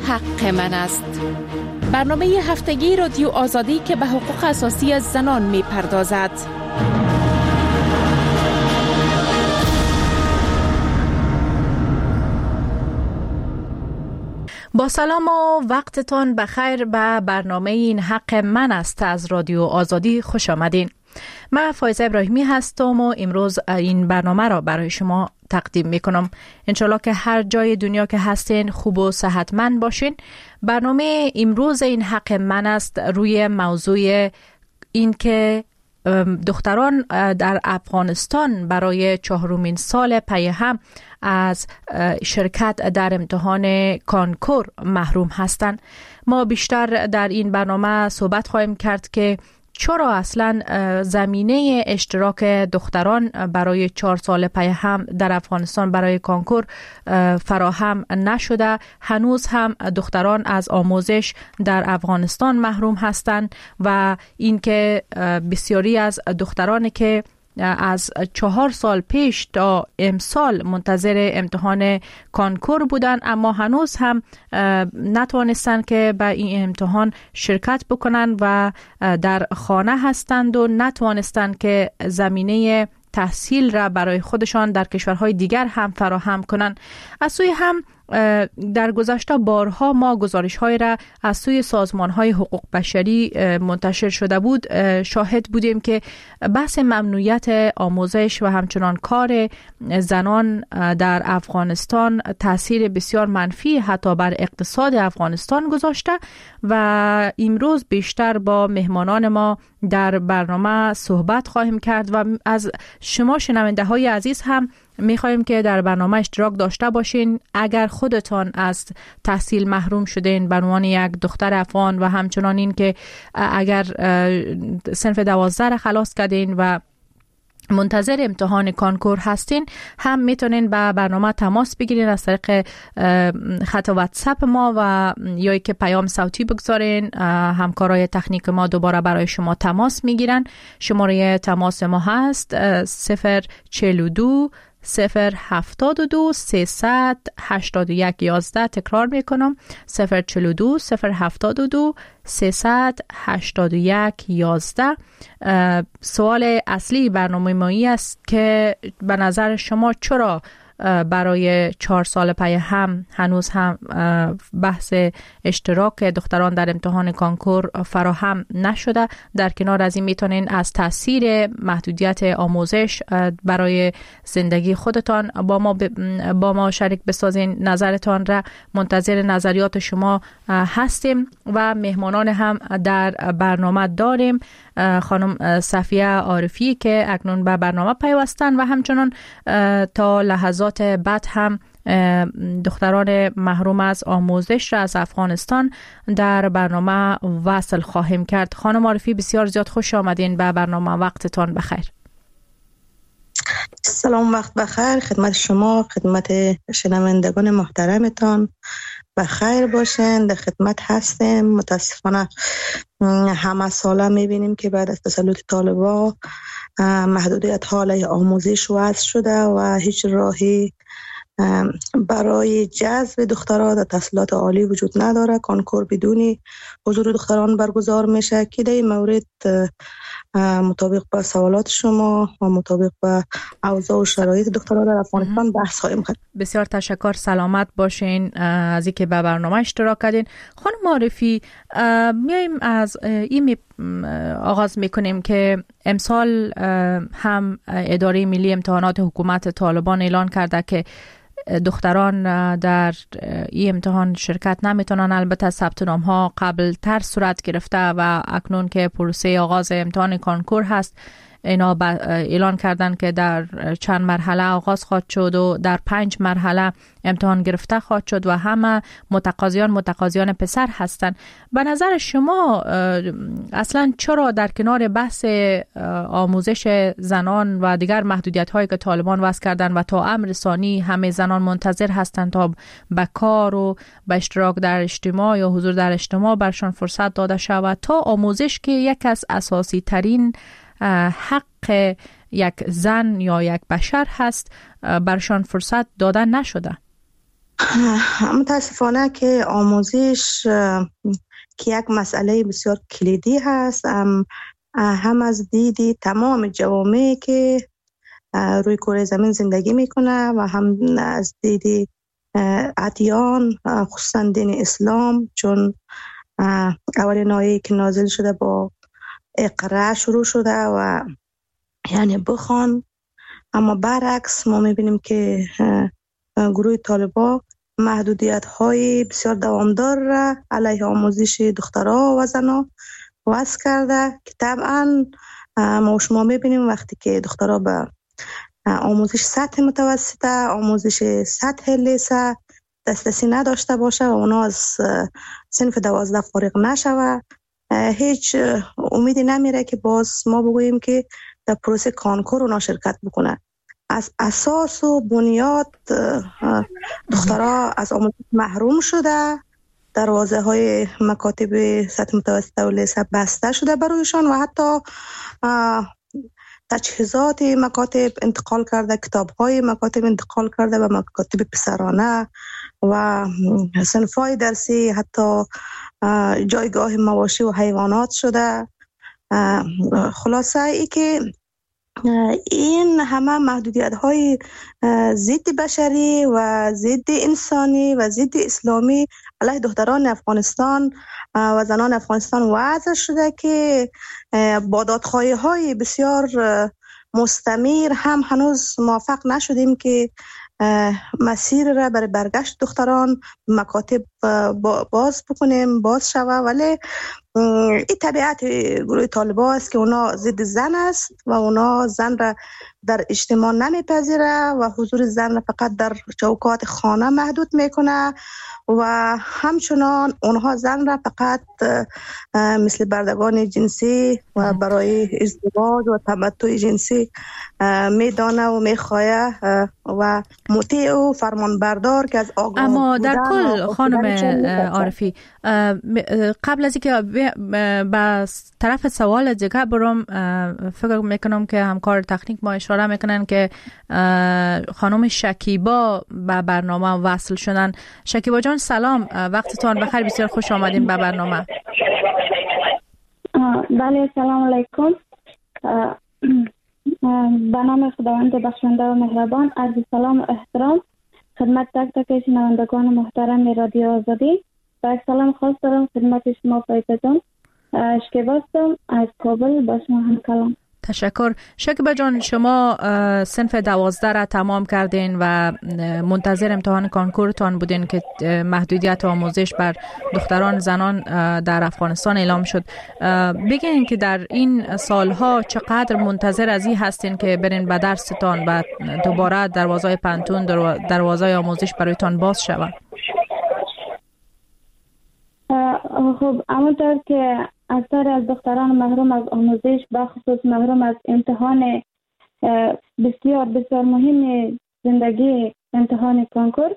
حق من است. برنامه هفتگی رادیو آزادی که به حقوق اساسی زنان می پردازد. با سلام و وقتتان بخیر به برنامه این حق من است از رادیو آزادی خوش آمدین. من فایزه ابراهیمی هستم و امروز این برنامه را برای شما تقدیم میکنم. انشالله که هر جای دنیا که هستین خوب و صحتمند باشین. برنامه امروز این حق من است روی موضوع این که دختران در افغانستان برای 4مین سال پی هم از شرکت در امتحان کانکور محروم هستند. ما بیشتر در این برنامه صحبت خواهیم کرد که چرا اصلا زمینه اشتراک دختران برای 4 سال پی هم در افغانستان برای کانکور فراهم نشده. هنوز هم دختران از آموزش در افغانستان محروم هستند و اینکه بسیاری از دخترانی که از 4 سال پیش تا امسال منتظر امتحان کانکور بودن اما هنوز هم نتوانستند که به این امتحان شرکت بکنن و در خانه هستند و نتوانستند که زمینه تحصیل را برای خودشان در کشورهای دیگر هم فراهم کنند. از سوی هم در گذشته بارها ما گزارش‌های را از سوی سازمان‌های حقوق بشری منتشر شده بود شاهد بودیم که بحث ممنوعیت آموزش و همچنان کار زنان در افغانستان تاثیر بسیار منفی حتی بر اقتصاد افغانستان گذاشته و امروز بیشتر با مهمانان ما در برنامه صحبت خواهیم کرد و از شما شنونده‌های عزیز هم میخوایم که در برنامه اشتراک داشته باشین. اگر خودتان از تحصیل محروم شدین به عنوان یک دختر افغان و همچنان این که اگر صنف 12 را خلاص کردین و منتظر امتحان کانکور هستین هم میتونین با برنامه تماس بگیرین از طریق خط واتساپ ما و یا که پیام صوتی بگذارین. همکارای تکنیک ما دوباره برای شما تماس میگیرن. شماره تماس ما هست 042 072 381 11. تکرار میکنم 042 072 381 11. سوال اصلی برنامه ما است که به نظر شما چرا برای 4 سال پی هم هنوز هم بحث اشتراک دختران در امتحان کانکور فراهم نشده؟ در کنار از این میتونین از تاثیر محدودیت آموزش برای زندگی خودتان با ما شریک بسازین. نظرتان را منتظر نظریات شما هستیم و مهمانان هم در برنامه داریم. خانم صفیه عارفی که اکنون به برنامه پیوستن و همچنان تا لحظات بعد هم دختران محروم از آموزش را از افغانستان در برنامه وصل خواهیم کرد. خانم عارفی بسیار زیاد خوش آمدین به برنامه. وقتتان بخیر. سلام، وقت بخیر خدمت شما، خدمت شنوندگان محترمتان. بخیر باشین، در خدمت هستیم. متاسفانه همه ساله میبینیم که بعد از تسلط طالبان محدودیت حال آموزش وضع شده و هیچ راهی برای جذب دختران در تحصیلات عالی وجود نداره. کانکور بدون حضور دختران برگزار میشه که در این مورد مطابق با سوالات شما و مطابق با اوضاع و شرایط دختران در افغانستان بحث خواهیم کرد. بسیار تشکر، سلامت باشین از اینکه به برنامه اشتراک کردین. خانم معرفی، میایم از این آغاز میکنیم که امسال هم اداره ملی امتحانات حکومت طالبان اعلان کرده که دختران در این امتحان شرکت نمیتونن. البته ثبت نام ها قبل تر صورت گرفته و اکنون که پروسه آغاز امتحان کانکور هست اینا اعلان کردن که در چند مرحله آغاز خواهد شد و در 5 مرحله امتحان گرفته خواهد شد و همه متقاضیان پسر هستند. به نظر شما اصلا چرا در کنار بحث آموزش زنان و دیگر محدودیت هایی که طالبان وضع کردن و تا امر ثانی همه زنان منتظر هستند تا به کار و به اشتراک در اجتماع یا حضور در اجتماع برشان فرصت داده شود، تا آموزش که یک از اساسی ترین حق یک زن یا یک بشر هست برشان فرصت داده نشده؟ متاسفانه که آموزش که یک مسئله بسیار کلیدی هست، هم از دید تمام جوامعی که روی کره زمین زندگی میکنه و هم از دید ادیان، خصوصا دین اسلام، چون اولین آیه که نازل شده با اقرا شروع شده و یعنی بخوان. اما برعکس ما میبینیم که گروه طالبان محدودیت های بسیار دوامدار را علیه آموزش دخترها و زنها وضع کرده که طبعا ما شما میبینیم وقتی که دخترها به آموزش سطح متوسطه، آموزش سطح لیسه دسترسی نداشته باشه و اونا از صنف 12 فارغ نشوه، هیچ امیدی نمیره که باز ما بگوییم که در پروسه کانکور اونا شرکت بکنه. از اساس و بنیاد دخترها از آموزش محروم شده، دروازه های مکاتب سطح متوسطه و لیسه بسته شده برایشان و حتی تجهیزات مکاتب انتقال کرده، کتاب های مکاتب انتقال کرده و مکاتب پسرانه و صنفای درسی، حتی جایگاه مواشی و حیوانات شده. خلاصه ای که این همه محدودیت های ضد بشری و ضد انسانی و ضد اسلامی علیه دختران افغانستان و زنان افغانستان وضع شده که با دادخواهی های بسیار مستمر هم هنوز موفق نشدیم که مسیر را برای برگشت دختران مکاتب باز بکنیم، باز شوه. ولی این طبیعت گروه طالبان است که اونا ضد زن است و اونا زن را در اجتماع نمیپذیره و حضور زن را فقط در چوکات خانه محدود میکنه و همچنان اونها زن را فقط مثل بردگان جنسی و برای ازدواج و تمتع جنسی میدانه و میخواه و مطیع و فرمانبردار که از آگاه. اما در کل خانم عارفی، قبل از اینکه به طرف سوال دیگه برم، فکر میکنم که همکار تکنیک ما اشاره میکنن که خانم شکیبا به برنامه وصل شدن. شکیبا جان سلام، وقتتان بخیر، بسیار خوش آمدین به برنامه. بله سلام علیکم. به نام خداوند بخشنده و مهربان، عرض سلام و احترام خدمت تک تک شنوندگان محترم رادیو آزادی و یک سلام خاص دارم خدمت شما فایزه جان. شکیبا هستم از کابل، با شما هم کلام. تشکر. شکیبا جان، شما صنف 12 را تمام کردین و منتظر امتحان کانکورتان بودین که محدودیت آموزش بر دختران زنان در افغانستان اعلام شد. بگین که در این سالها چقدر منتظر از این هستین که برین به درستان و دوباره دروازه پانتون، دروازه آموزش برایتان باز شود؟ خب همونطور که اکثر از دختران محروم از آموزش، بخصوص محروم از امتحان بسیار بسیار مهم زندگی، امتحان کانکور.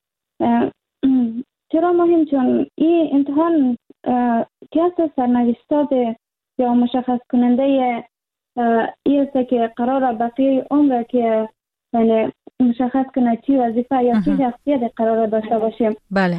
چرا مهم؟ چون این امتحان که است سرنوشت یا مشخص کننده این است که قرار بقیه عمر که یعنی مشخص کنه چی وظیفه یا چی شخصیت قرار داشته باشیم. بله.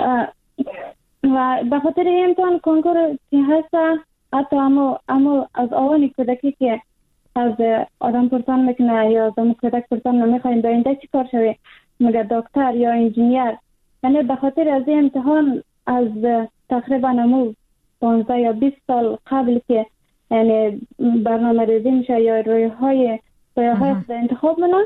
و به خاطر این امتحان کنکور که هست، حتی اما از آوان کودکی که از آدم پرسان میکنه یا از کودک پرسان نمیخوایم در اینده چی کار شوی، مگر دکتر یا انجینیر. یعنی به خاطر از این امتحان از تقریبا امو 15 یا 20 سال قبل که یعنی برنامه ریزی میشه یا رویهای خود انتخاب منن،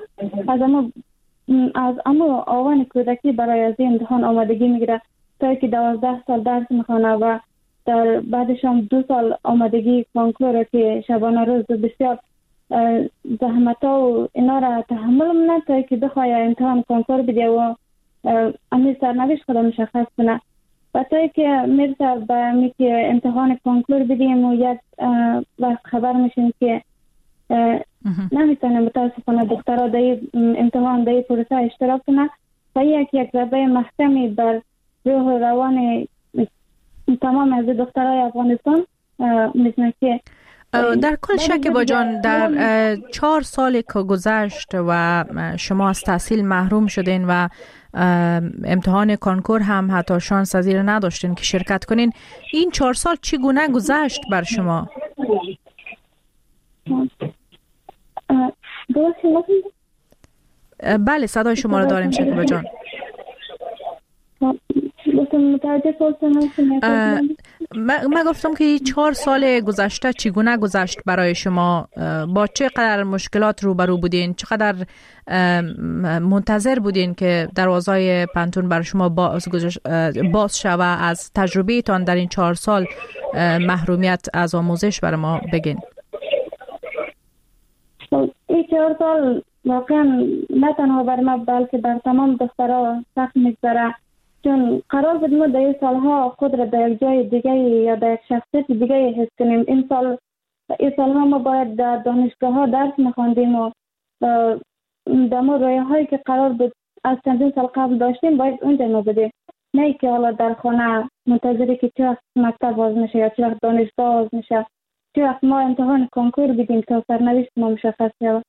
از امو آوان کودکی برای از این امتحان آمادگی میگیره تا که 12 سال درس میخوانه و در بعدش هم 2 سال آمادگی کانکور که شبانه روز بسیار زحمتا و اینا را تحمل منه تا که بخواه امتحان کانکور بده و امی سرنوشت خود مشخص کنه و تا که میرسه به امی که امتحان کانکور بدیم و یک وقت خبر میشیم که نمیتونه متاسفانه دخترها در امتحان در پروسه اشتراک کنه و یک ضربه محکمی بر روح و روان تمام از دخترای افغانستان میزنه که در کل شکیبا جان، در 4 سال که گذشت و شما از تحصیل محروم شدین و امتحان کنکور هم حتی شانس از این نداشتین که شرکت کنین، این 4 سال چگونه گذشت بر شما؟ بله صدای شما رو داریم شکیبا جان. من گفتم که 4 سال گذشته چگونه گذشت برای شما؟ با چقدر مشکلات روبرو بودین؟ چقدر منتظر بودین که دروازه پانتون برای شما باز شوه؟ از تجربه تان در این 4 سال محرومیت از آموزش برای ما بگین. این 4 سال واقعا نه تنها بر ما بلکه بر تمام دخترها سخت میگذره، چون قرار بود ما در این سالها خود را در یک جای دیگه یا در یک شخصیت دیگه حس کنیم. این سالها ما باید در دانشگاه ها درس میخواندیم و در ما رویه هایی که قرار بود از چندین سال قبل داشتیم باید اونجا ما بدیم، نه که حالا در خانه منتظری که چه وقت مکتب باز میشه یا چه وقت دانشگاه باز میشه، چه وقت ما امتحان کنکور بدیم تا سرنوشت ما مشخص شود.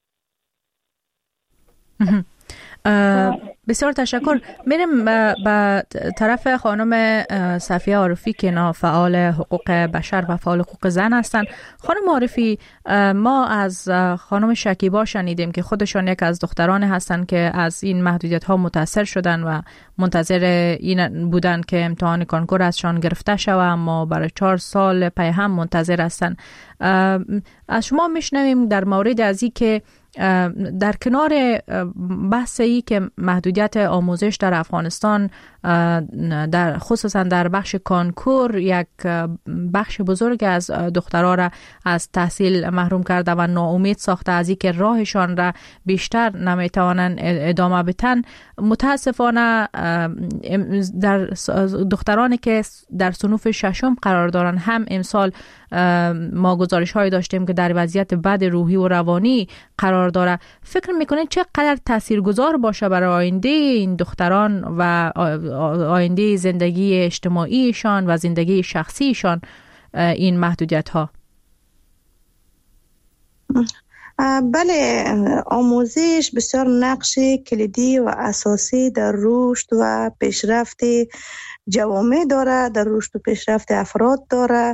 بسیار تشکر. میریم به طرف خانم صفیه عارفی که فعال حقوق بشر و فعال حقوق زن هستند. خانم عارفی، ما از خانم شکیبا شنیدیم که خودشان یک از دختران هستند که از این محدودیت ها متاثر شدن و منتظر این بودن که امتحان کنکور ازشان گرفته شود، اما برای 4 سال پی هم منتظر هستند. از شما میشنویم در مورد از این که در کنار بحث ای که محدودیت آموزش در افغانستان در خصوصا در بخش کنکور یک بخش بزرگ از دخترها را از تحصیل محروم کرده و ناامید ساخته، از اینکه راهشان را بیشتر نمیتوانند ادامه بدن. متاسفانه در دخترانی که در صنوف 6 قرار دارند هم امسال ما گزارش هایی داشتیم که در وضعیت بد روحی و روانی قرار داره. فکر میکنید چقدر تاثیرگذار باشه برای آینده این دختران و آینده زندگی اجتماعیشان و زندگی شخصیشان این محدودیت ها؟ بله، آموزش بسیار نقش کلیدی و اساسی در رشد و پیشرفت جوامع داره، در رشد و پیشرفت افراد داره.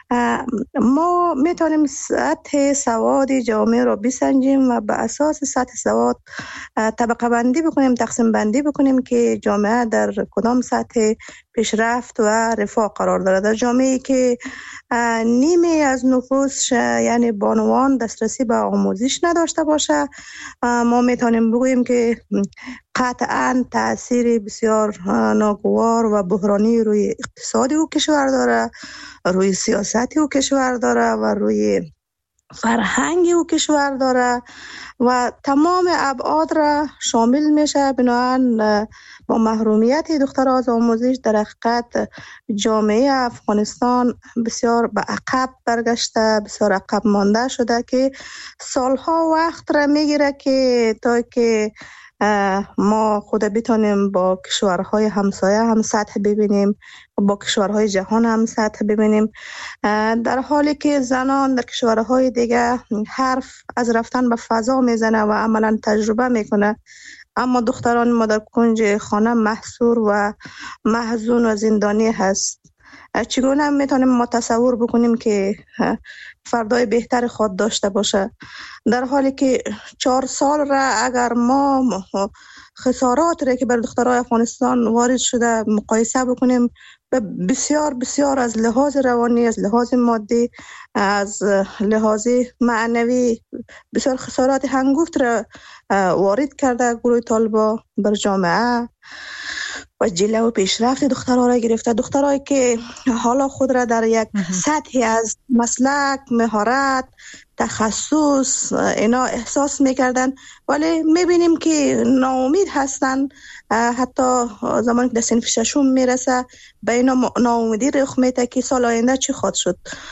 ما میتونیم سطح سواد جامعه را بسنجیم و به اساس سطح سواد طبقه بندی بکنیم، تقسیم بندی بکنیم که جامعه در کدام سطح پیشرفت و رفاه قرار داره. در جامعه‌ای که نیمی از نفوس یعنی بانوان دسترسی به آموزش نداشته باشه، ما میتونیم بگوییم که قطعاً تأثیر بسیار ناگوار و بحرانی روی اقتصادی او کشور داره، روی سیاستی او کشور داره و روی فرهنگی او کشور داره و تمام ابعاد را شامل میشه. بنابراین با محرومیت دخترها از آموزش در حقیقت جامعه افغانستان بسیار به عقب برگشته، بسیار عقب مانده شده که سالها وقت را میگیره که تا که ما خود بتونیم با کشورهای همسایه هم سطح ببینیم، با کشورهای جهان هم سطح ببینیم، در حالی که زنان در کشورهای دیگه حرف از رفتن به فضا میزنه و عملا تجربه میکنه، اما دختران ما در کنج خانه محصور و محزون و زندانی هست. چگونه میتونیم ما تصور بکنیم که فردای بهتر خود داشته باشه، در حالی که 4 سال را اگر ما خسارات را که بر دخترای افغانستان وارد شده مقایسه بکنیم، بسیار بسیار از لحاظ روانی، از لحاظ مادی، از لحاظ معنوی بسیار خسارات هنگفت را وارد کرده گروه طالبا بر جامعه و جلوه و پیشرفت دخترها را گرفته. دخترهایی که حالا خود را در یک سطحی از مسلک، مهارت، تخصص اینا احساس میکردن، ولی میبینیم که ناامید هستن. حتی زمانی که در صنف 6 میرسه به اینا ناامیدی رخ میده که سال آینده چی خواهد شد.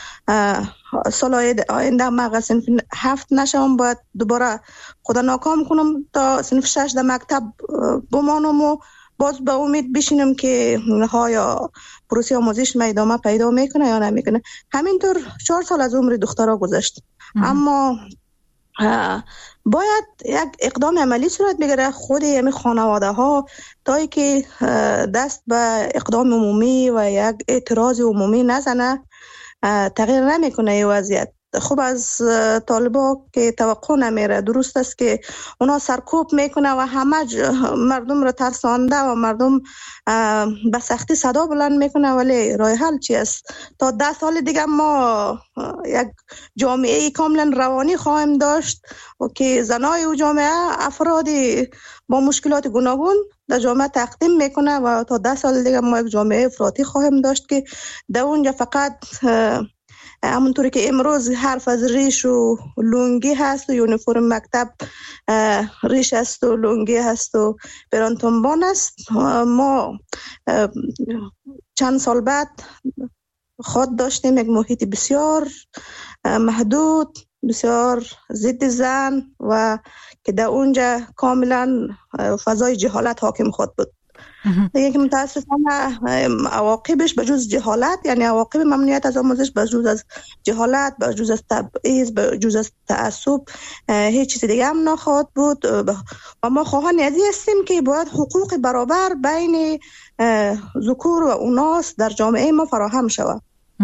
سال آینده من صنف 7 نشم، باید دوباره خدا ناکام کنم تا صنف 6 در مکتب بمانم و باز به امید بشینم که ها یا پروسه آموزش ادامه پیدا میکنه یا نمیکنه. همینطور 4 سال از عمر دخترها گذشت. اما باید یک اقدام عملی صورت بگیره. خود همین خانواده ها تا که دست به اقدام عمومی و یک اعتراض عمومی نزنه تغییر نمیکنه این وضعیت. خب از طالبا که توقع نمیره. درست است که اونا سرکوب میکنه و همه مردم را ترسانده و مردم به سختی صدا بلند میکنه، ولی راه حل چی است؟ تا 10 سال دیگه ما یک جامعه کاملا روانی خواهیم داشت و که زنای و جامعه افرادی با مشکلات گوناگون در جامعه تقدیم میکنه و تا 10 سال دیگه ما یک جامعه افراطی خواهیم داشت که در اونجا فقط همونطوری که امروز حرف از ریش و لونگی هست و یونیفرم مکتب ریش است و لونگی هست و برانتنبان است، ما چند سال بعد خود داشتیم یک محیط بسیار محدود، بسیار ضد زن و که در اونجا کاملا فضای جهالت حاکم خود بود. دیگه که متاسفانه عواقبش به جز جهالت، یعنی عواقب ممنوعیت از آموزش به جز از جهالت، به جز از تبعیض، به جز از تعصب هیچ چیز دیگه هم نخواهد بود. و ما خواهان ازی هستیم که باید حقوق برابر بین ذکور و اناث در جامعه ما فراهم شود.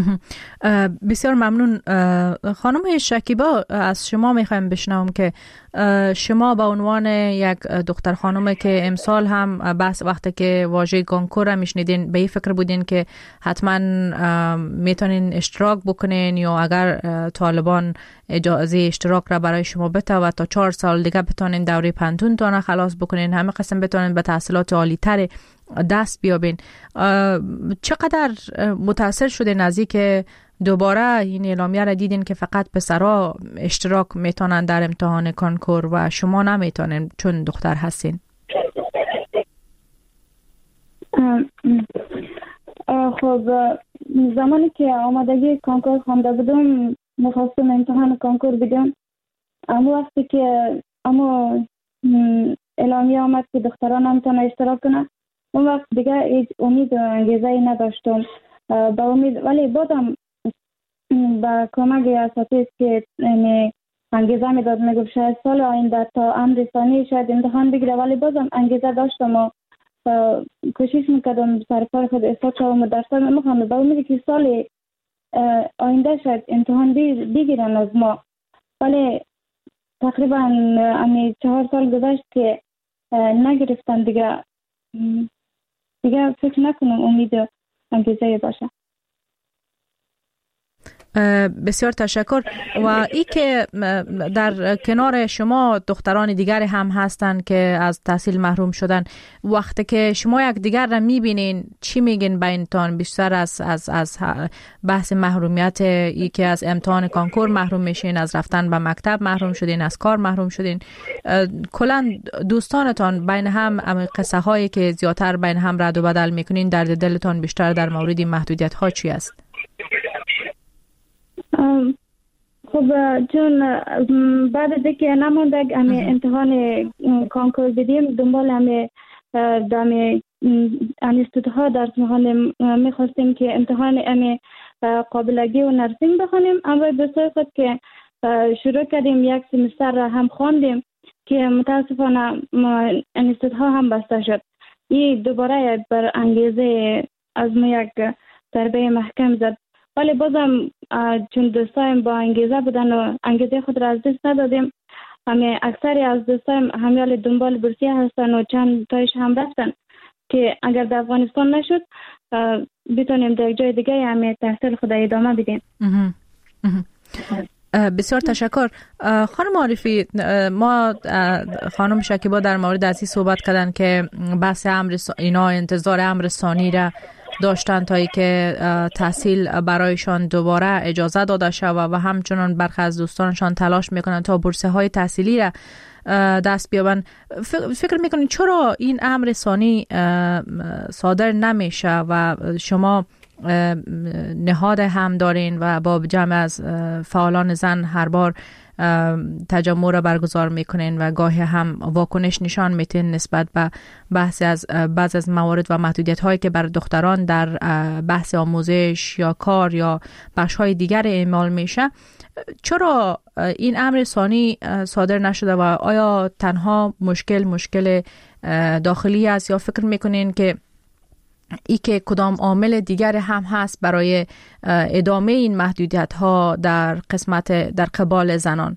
بسیار ممنون. خانم شکیبا، از شما میخوایم بشنوم که شما به عنوان یک دختر خانم که امسال هم بس وقتی که واژه کنکور را میشنیدین به این فکر بودین که حتما میتونین اشتراک بکنین یا اگر طالبان اجازه اشتراک را برای شما بده و تا 4 سال دیگه بتونین دوره پنتون تان خلاص بکنین، همه قسم بتونین به تحصیلات عالی تر دست بیابین. چقدر متاثر شده نزدیک که دوباره این اعلامیه را دیدین که فقط پسرها اشتراک میتونن در امتحان کنکور و شما نمیتونین چون دختر هستین؟ خب زمانی که آمادگی کنکور خوانده بودم میخواستم امتحان کنکور بدم، اما وقتی که اعلامیه آمد که دختران نمیتونن اشتراک کنن، اون وقت دیگه هیچ امید و انگیزه‌ای نداشتم با امید، ولی بازم با کمک اساتید که انگیزه میداد، میگفت شاید سال آینده تا امر ثانی شاید امتحان بگیره، ولی بازم انگیزه داشتم و کوشش میکردم سر کار خود اثبات شدم و درس میخوام با امید که سال آینده شاید امتحان بگیرن از ما. ولی تقریبا 4 سال گذشت که نگرفتن دیگه فکر نکنم امید و انگیزه باشه. بسیار تشکر. و ای که در کنار شما دختران دیگر هم هستند که از تحصیل محروم شدن، وقتی که شما یک دیگر را میبینین چی میگین بینتان؟ بیشتر از بحث محرومیت، ای که از امتحان کنکور محروم میشین، از رفتن به مکتب محروم شدین، از کار محروم شدین، کلا دوستانتان بین هم قصه هایی که زیادتر بین هم رد و بدل میکنین، درد دلتان بیشتر در مورد محدودیت ها چی است؟ خب چون بعد از اینکه نمونده امتحان کنکور بدیم، دنبال انستیتوت ها در امتحان میخواستیم که امتحان قابلگی و نرسینگ بخونیم، اما بسیار خود که شروع کردیم یک سمستر را هم خواندیم که متاسفانه انستیتوت ها هم بسته شد. این دوباره بر انگیزه از ما یک ضربه محکم زد، ولی بازم چون دوستایم با انگیزه بودن و انگیزه خود را از دست ندادیم. اکثری از دوستایم همیال دنبال بورسیه هستن و چند تایش هم رفتن که اگر در افغانستان نشد بتونیم در جای دیگه تحصیل خود ادامه بدیم. بسیار تشکر. خانم عارفی، ما خانم شکیبا در مورد ازی صحبت کردن که بحث اینا انتظار امر ثانی را داشتن تا ای که تحصیل برایشان دوباره اجازه داده شود و همچنان برخی از دوستانشان تلاش میکنن تا بورسه های تحصیلی را دست بیابن. فکر میکنین چرا این امر ثانی صادر نمیشه و شما نهاد هم دارین و با جمع از فعالان زن هر بار تجمع را برگزار میکنین و گاهی هم واکنش نشان میتین نسبت به بحث از بعض از موارد و محدودیت هایی که بر دختران در بحث آموزش یا کار یا بخش های دیگر اعمال میشه. چرا این امر ثانی صادر نشده و آیا تنها مشکل داخلی است یا فکر میکنین که ای که کدام عامل دیگر هم هست برای ادامه این محدودیت ها در قبال زنان؟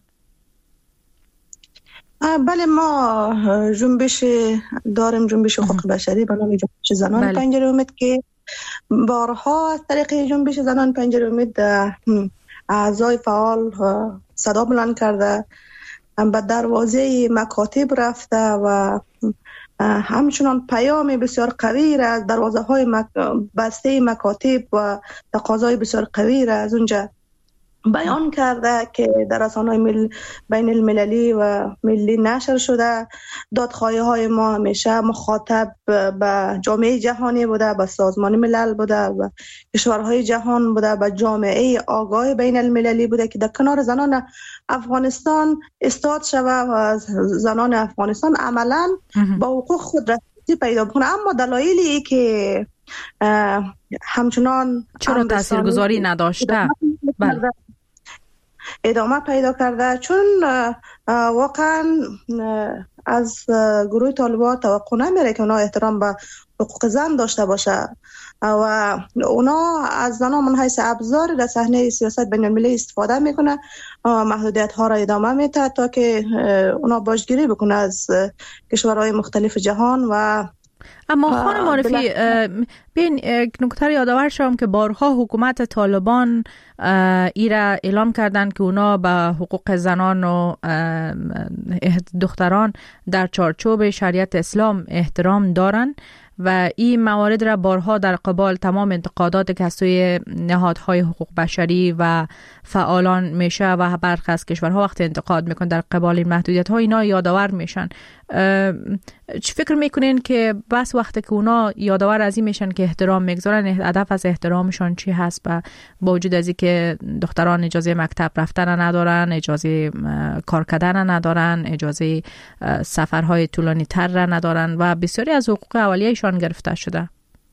بله، ما جنبش داریم، جنبش حقوق بشری به نام جنبش زنان پنجره امید که بارها از طریق جنبش زنان پنجره امید اعضای فعال صدا بلند کرده، به دروازه مکاتب رفته و همچنان پیام بسیار قوی را از دروازه های بسته مکاتب و تقاضای بسیار قوی را از اونجا بیان کرده که در رسانه‌های بین المللی و ملی نشر شده. دادخواهی های ما همیشه مخاطب به جامعه جهانی بوده، به سازمان ملل بوده و کشورهای جهان بوده، به جامعه آگاه بین المللی بوده که در کنار زنان افغانستان استاد شوه و زنان افغانستان عملا با حقوق خود رسیدگی پیدا کنه. اما دلایلی که همچنان چرا تاثیرگذاری نداشته ادامه پیدا کرده، چون واقعا از گروه طالبان توقع نمیره که اونا احترام به حقوق زن داشته باشه و اونا از زنان من حیث ابزار در صحنه سیاست بین المللی استفاده میکنه، محدودیت ها را ادامه میده تا که اونا باشگیری بکنه از کشورهای مختلف جهان. و اما خانم عارفی بین نکته یادآور شوم که بارها حکومت طالبان ایرا اعلام کردند که اونا به حقوق زنان و دختران در چارچوب شریعت اسلام احترام دارن و این موارد را بارها در قبال تمام انتقادات که از سوی نهادهای حقوق بشری و فعالان میشه و برخی از کشورها وقت انتقاد میکنن در قبال این محدودیت ها اینا یادآور میشن. چی فکر میکنین که بس وقتی که اونا یادآور از این میشن که احترام میگذارن، هدف از احترامشون چی هست؟ با وجود از این که دختران اجازه مکتب رفتن ندارن، اجازه کار کردن ندارن، اجازه سفرهای طولانی تر را ندارن و بسیاری از حقوق اولیه‌شان گرفته شده.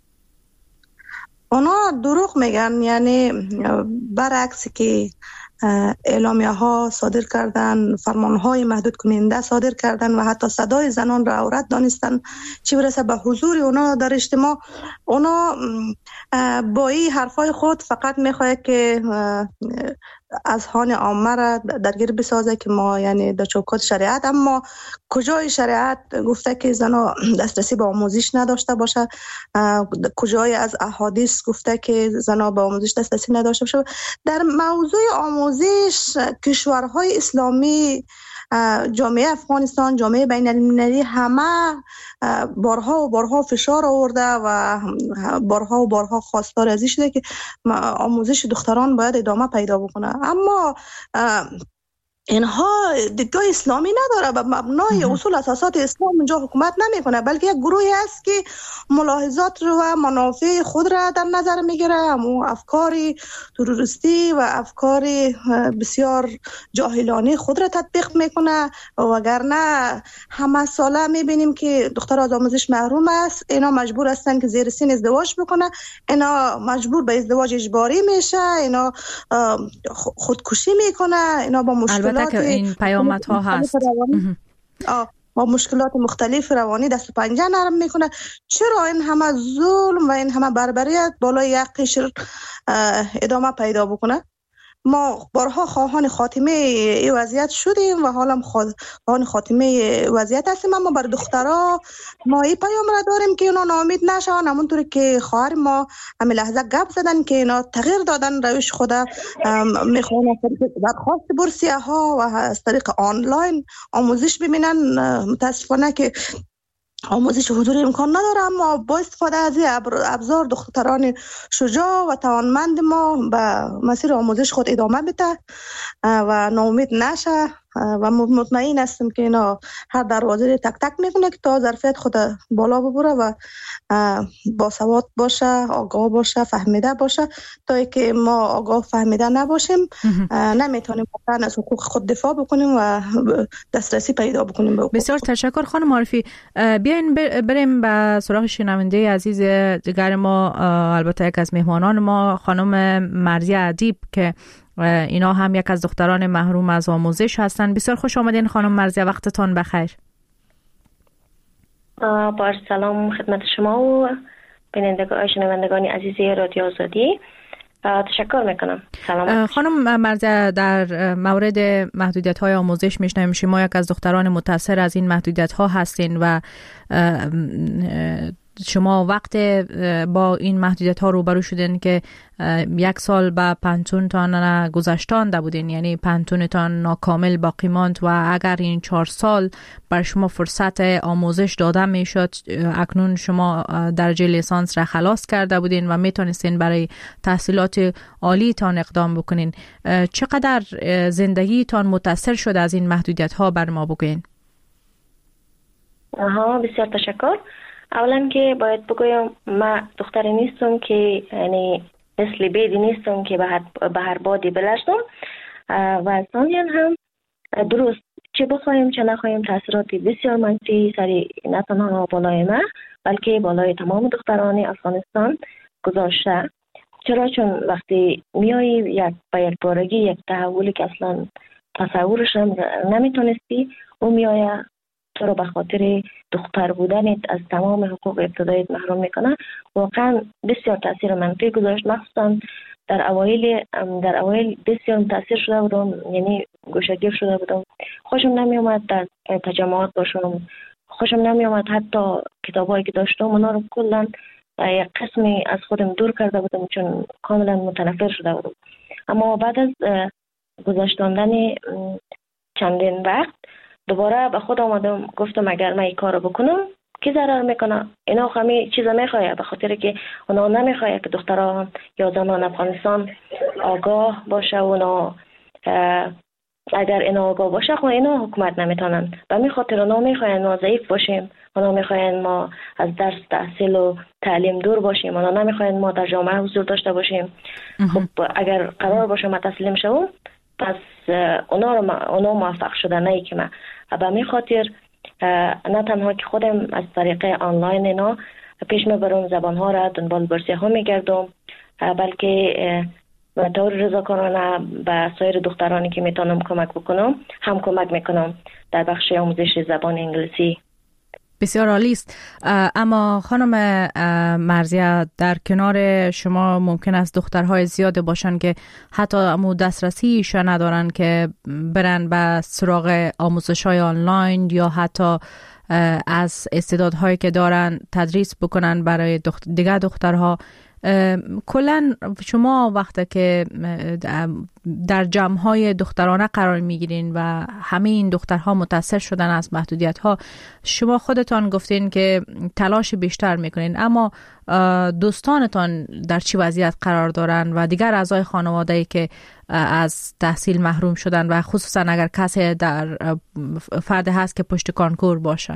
اونا دروغ میگن، یعنی برعکس که اعلامیه ها صادر کردن، فرمان های محدود کننده صادر کردن و حتی صدای زنان را عورت دانستن، چی برسه به حضور اونا در اجتماع. اونا با این حرفای خود فقط میخواد که اذهان عامه را درگیر بسازه که ما یعنی در چوکات شریعت، اما کجای شریعت گفته که زنها دسترسی به آموزش نداشته باشه؟ کجای از احادیث گفته که زنها به آموزش دسترسی نداشته باشه؟ در موضوع آموزش کشورهای اسلامی، جامعه افغانستان، جامعه بین المللی همه بارها و بارها فشار آورده و بارها و بارها خواستار از این شده که آموزش دختران باید ادامه پیدا بکنه. اما اینها دیدگاه اسلامی نداره، به مبنای اصول اساسات اسلام اینجا حکومت نمیکنه، بلکه یک گروهی است که ملاحظات و منافع خود را در نظر میگیره، همون افکار تروریستی و افکار بسیار جاهلانه خود را تطبیق میکنه. وگرنه همه ساله میبینیم که دختر از آموزش محروم است، اینا مجبور هستن که زیر سن ازدواج بکنه، اینا مجبور به ازدواج اجباری میشه، اینا خودکشی میکنه، اینا با مشکلات که این پیامدها هست، با مشکلات مختلف روانی دست و پنجه نرم میکنه. چرا این همه ظلم و این همه بربریت بالای یک قشر ادامه پیدا بکنه؟ ما بارها خواهان خاتمه این وضعیت شدیم و حالا خواهان خاتمه وضعیت هستیم، اما بر دخترها ما این پیام را داریم که اونا ناامید نشون، همونطوری که خواهر ما همین لحظه گپ زدن که اینا تغییر دادن روش خود، میخوان درخواست بورسیه ها و از طریق آنلاین آموزش ببینن. متاسفانه که آموزش حضوری امکان نداره، اما با استفاده از این ابزار دختران شجاع و توانمند ما به مسیر آموزش خود ادامه بده و ناامید نشه و مطمئن هستم که اینا هر دروازه تک تک میکنه که تا ظرفیت خود بالا ببره و با سواد باشه، آگاه باشه، فهمیده باشه. تا اینکه ما آگاه فهمیده نباشیم نمیتونیم واقعا از حقوق خود دفاع بکنیم و دسترسی پیدا بکنیم به حقوق. بسیار تشکر خانم معرفی. بیاین بریم به سراغ شنونده عزیز دیگر ما، البته یک از مهمانان ما، خانم مرزیه ادیب که اینا هم یک از دختران محروم از آموزش هستند. بسیار خوش آمدین خانم مرزیه، وقتتان بخیر. با سلام خدمت شما و شنوندگان عزیز رادیو آزادی. تشکر میکنم. سلام خانم مرزیه، در مورد محدودیت‌های آموزش میشنویم شما یک از دختران متاثر از این محدودیت‌ها هستین و شما وقت با این محدودیت‌ها روبرو شدین که یک سال به پنتونتان گذشتانده بودین، یعنی پنتونتان ناکامل باقی ماند و اگر این 4 سال بر شما فرصت آموزش داده میشد، اکنون شما درجه لیسانس را خلاص کرده بودین و میتونستین برای تحصیلات عالی تان اقدام بکنین. چقدر زندگی تان متاثر شده از این محدودیت‌ها بر ما بگوین؟ بسیار تشکر. اولا که باید بگویم من دختری نیستم که یعنی مثل بیدی نیستم که به هر بادی بلرزم و ثانیاً هم درست چه بخوایم چه نخوایم تاثیرات بسیار منفی سری نه تنها بالای من بلکه بالای تمام دختران افغانستان گذاشته. چرا؟ چون وقتی میایی به یک بارگی یک تحولی که اصلا تصورش نمیتونستی و میایه تو رو به خاطر دختر بودنت از تمام حقوق ابتداییت محروم میکنه، واقعا بسیار تاثیر منفی گذاشت. مخصوصا در اوایل بسیار متاثر شده بودم، یعنی گوشه‌گیر شده بودم. خوشم نمی اومد در تجمعات باشم، خوشم نمی اومد حتی کتابایی که داشتم اونا رو کلا یک قسمی از خودم دور کرده بودم چون کاملا متنفر شده بودم. اما بعد از گذشتاندن چندین وقت دوباره به خود آمدم، گفتم اگر من این کار رو بکنم کی ضرر میکنه؟ اینا همه چیزا میخواه، به خاطر که اونا نمیخواه که دخترها یا زنان افغانستان آگاه باشه و اونا اگر اینا آگاه باشه خب اینا حکومت نمیتونن. و می خاطر اونا میخواین ما ضعیف باشیم، اونا میخواین ما از درس تحصیل و تعلیم دور باشیم، اونا نمیخواین ما در جامعه حضور داشته باشیم. خب اگر قرار باشه ما تسلیم شوم پس اونا موفق شدن، نه که من. به می خاطر نه تنها که خودم از طریق آنلاین اینا پیش میبرم، زبانها را دنبال برسی ها میگردم، بلکه به طور رضاکارانه به سایر دخترانی که میتونم کمک بکنم هم کمک میکنم در بخش آموزش زبان انگلیسی. بسیار عالی است. اما خانم مرزیه، در کنار شما ممکن است دخترهای زیاد باشن که حتی امو دسترسیش ندارن که برن به سراغ آموزش‌های آنلاین یا حتی از استعدادهایی که دارن تدریس بکنن برای دیگر دخترها. کلا شما وقتی که در جمع‌های دخترانه قرار میگیرین و همه این دخترها متاثر شدن از محدودیت‌ها، شما خودتان گفتین که تلاش بیشتر میکنین، اما دوستانتان در چی وضعیت قرار دارن و دیگر اعضای خانواده‌ای که از تحصیل محروم شدن و خصوصا اگر کسی در فرد هست که پشت کانکور باشه؟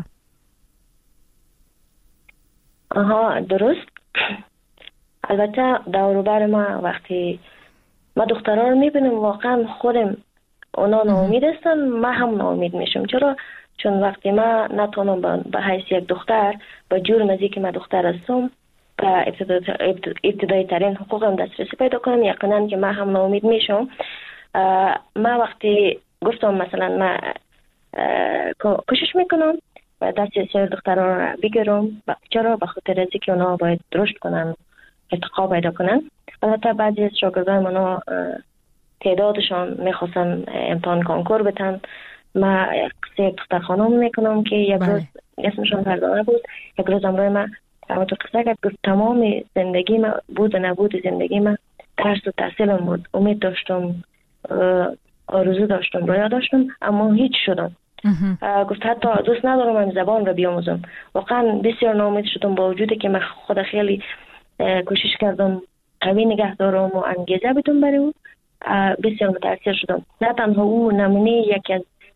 درست. البته دور و بر ما وقتی ما دخترها رو میبینیم واقعا خودم اونا ناامید هستن، ما هم ناامید میشم. چرا؟ چون وقتی ما نتونم به حیث یک دختر به جور مزی که من دختر هستم به ابتدایی ترین حقوقم دسترسی پیدا کنم، یقینا که من هم ناامید میشم. ما وقتی گفتم مثلا من کوشش میکنم و دست سایر دخترها رو بگیرم. چرا؟ به خاطر از اینکه اونا باید رشد کنن، ارتقا پیدا کنن. البته بعضی از شاگردان منو تعدادشان میخواستن امتحان کنکور بتن. ما قصه دختر خانم میکنم که یک روز اسمشان فرزانه بود، یک روز امروز ما تو قصه کرد، گفت تمام زندگی ما بود و نبود زندگی ما درس و تحصیلم بود، امید داشتم، آرزو داشتم، رویا داشتم، اما هیچ شدم. گفت حتی دوست ندارم این زبان رو بیاموزم. واقعا بسیار ناامید شدم، با وجودی که من خود خیلی کوشش کردم قوی نگه دارم و انگیزه بدم برای او. بسیار متاثر شدم. نه تنها او نمونه یکی از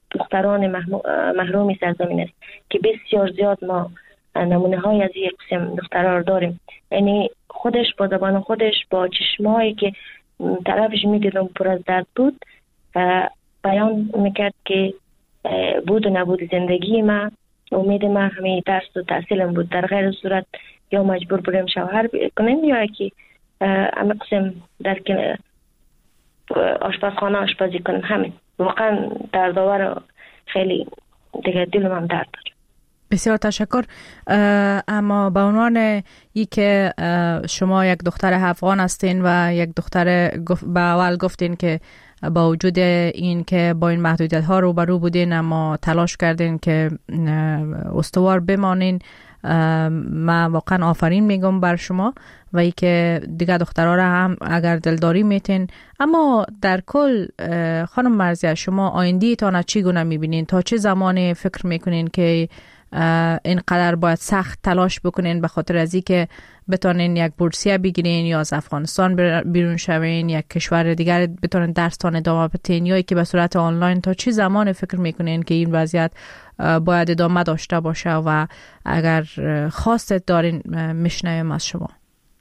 دختران محروم سرزمین است که بسیار زیاد ما نمونه های از یک قسم دخترها رو داریم. یعنی خودش با زبان خودش با چشمایی که طرفش میدیدم پر از درد بود بیان میکرد که بود و نبود زندگی ما، امید ما همه درس و تحصیلم بود، در غیر صورت یا مجبور بودم شوهر کنیم یا که همه قسم در آشپزخانه آشپزی کنیم. همین واقعا دردآور، خیلی دیگه دلم هم درد داره. بسیار تشکر. اما به عنوان ای که شما یک دختر افغان هستین و یک دختر به اول گفتین که با وجود این که با این محدودیت ها روبرو بودین اما تلاش کردین که استوار بمانین، من واقعا آفرین میگم بر شما و ای که دیگه دخترها را هم اگر دلداری میتین. اما در کل خانم مرضیه، شما آینده تان چگونه میبینین؟ تا چه زمانی فکر میکنین که اینقدر باید سخت تلاش بکنین به خاطر از این که بتونین یک بورسیه بگیرین یا از افغانستان بیرون شوین، یک کشور دیگر بتونین درستان ادامه بدین، یا که به صورت آنلاین؟ تا چه زمان فکر میکنین که این وضعیت باید ادامه داشته باشه و اگر خواستت دارین میشنویم از شما؟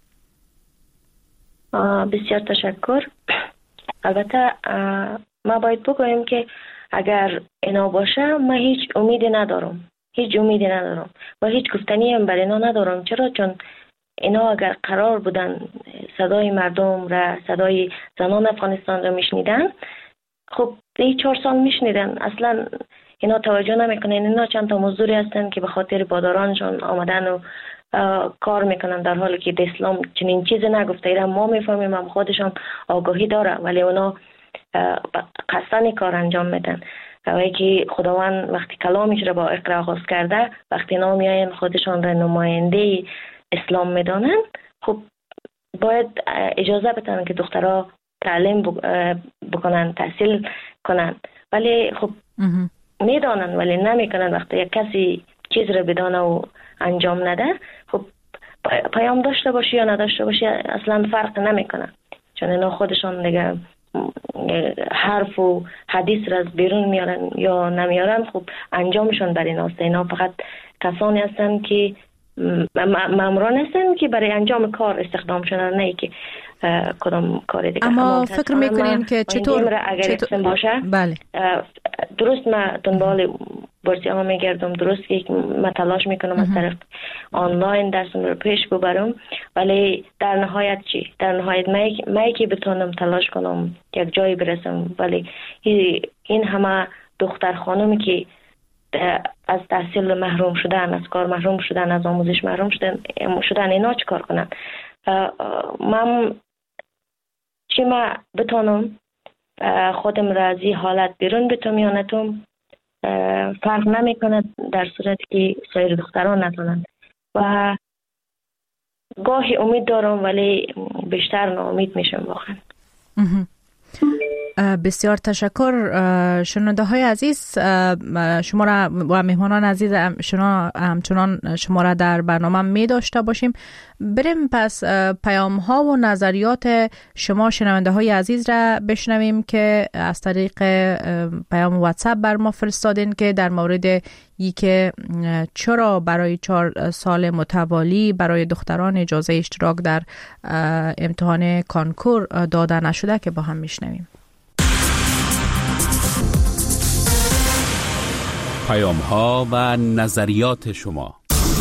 بسیار تشکر. البته ما باید بگویم که اگر اینا باشه ما هیچ امیدی ندارم، هیچ امیدی ندارم و هیچ گفتنی هم بر اینا ندارم. چرا؟ چون اینا اگر قرار بودن صدای مردم را، صدای زنان افغانستان را میشنیدن، خب این 4 سال میشنیدن. اصلا اینا توجه نمیکنن. اینا چند تا مزدوری هستن که به خاطر پادرانشون آمدن و کار میکنن، در حالی که اسلام چنین چیزی نگفته. ایران ما میفهمیم، هم خودشون آگاهی داره، ولی اونا قصدن کار انجام میدن. و که خداوند وقتی کلامش را با اقرا آغاز کرده، وقتی اینا میاین خودشون را نماینده اسلام میدانن، خب باید اجازه بدن که دخترها تعلیم بکنن، تحصیل کنن. ولی خب میدانن ولی نمیکنن. وقتی یک کسی چیز رو بدانه و انجام نده، خب پیام داشته باشی یا نداشته باشی اصلا فرق نمیکنه، چون اینا خودشون دیگه حرف و حدیث را از بیرون میارن یا نمیارن. خب انجامشون برای ایناست. اینا فقط کسانی هستن که ماموران هستن که برای انجام کار استخدام شدن، نه که کدام کار دیگه. اما فکر میکنین که چطور باشه؟ بله درست ما دنبال بورسیه ها میگردم، درست که ما تلاش میکنم از طرف آنلاین درسم رو پیش ببرم، ولی در نهایت چی؟ در نهایت من که بتونم تلاش کنم یک جایی برسم. ولی این همه دختر خانمی که از تحصیل محروم شدن، از کار محروم شدن، از آموزش محروم شدن اینا چی کار کنن؟ من چی ما بتونم خودم را از این حالت بیرون بتونم یا نتونم فرق نمی کنه، در صورتی که سایر دختران نتونن. و گاهی امید دارم ولی بیشتر ناامید میشم واقعا. بسیار تشکر. شنونده های عزیز، شما را و مهمانان عزیز همچنان شما را در برنامه می داشته باشیم. بریم پس پیام ها و نظریات شما شنونده های عزیز را بشنویم که از طریق پیام واتساپ بر ما فرستادین که در مورد ای که چرا برای 4 سال متوالی برای دختران اجازه اشتراک در امتحان کانکور داده نشده، که با هم میشنویم. پیام ها و نظریات شما.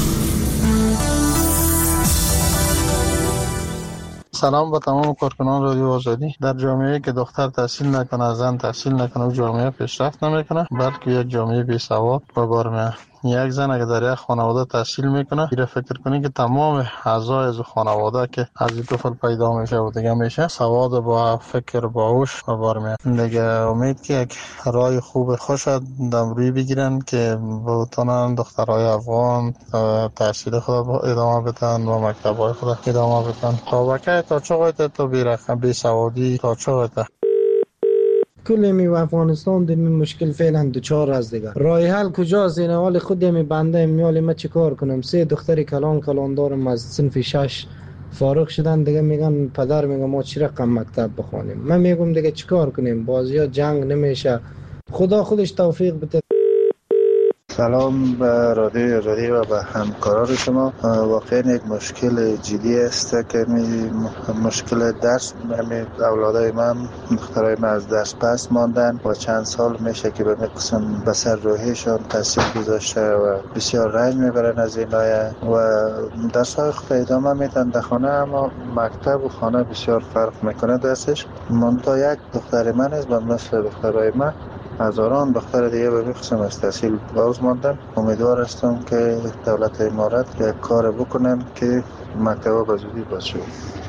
سلام به تمام کارکنان رادیو آزادی. در جامعه که دختر تحصیل نکنه، زن تحصیل نکنه، و جامعه پیشرفت نمیکنه، بلکه یک جامعه بی سواد به بار میاد. یک زن اگه در یک خانواده تحصیل میکنه، میره فکر کنه که تمام اعضای از خانواده که از این طفل پیدا میشه و دیگه میشه سواد با فکر باهوش به بار میاد. دیگه امید که یک راه خوب خوش دمروی بگیرن که بتونن دخترای افغان تحصیل خود ادامه بدن و مکتبای خود ادامه بدن. تا چه وقت تو بی سوادی تا چه وقت؟ کل می و افغانستان در این مشکل فعلا دوچار از دیگه. راه حل کجاست؟ این حال خود می بنده میال ما چه کار کنم؟ 3 دختر کلان دارم از صنف 6 فارغ شدن دیگه. میگن پدر میگه ما چی رقم مکتب بخوانیم. من میگم دیگه چیکار کنیم؟ بازی ها جنگ نمیشه، خدا خودش توفیق بده. سلام به رادیو آزادی و به همکاران شما. واقعا یک مشکل جدی است که مشکل درس اولادای من، دخترای من از درس پس ماندن و چند سال میشه که به قسم به سر روحیشان تاثیر گذاشته و بسیار رنج میبرن از این لایه و درس‌های خود ادامه میدن در خانه، اما مکتب و خانه بسیار فرق میکنه درسش. منتها یک دختر من است و مثل دخترای من هزاران دختر دیگه به قسم از تحصیل باز ماندن. امیدوار هستم که دولت امارات یک کار بکنن که مکتبا به زودی باز شد.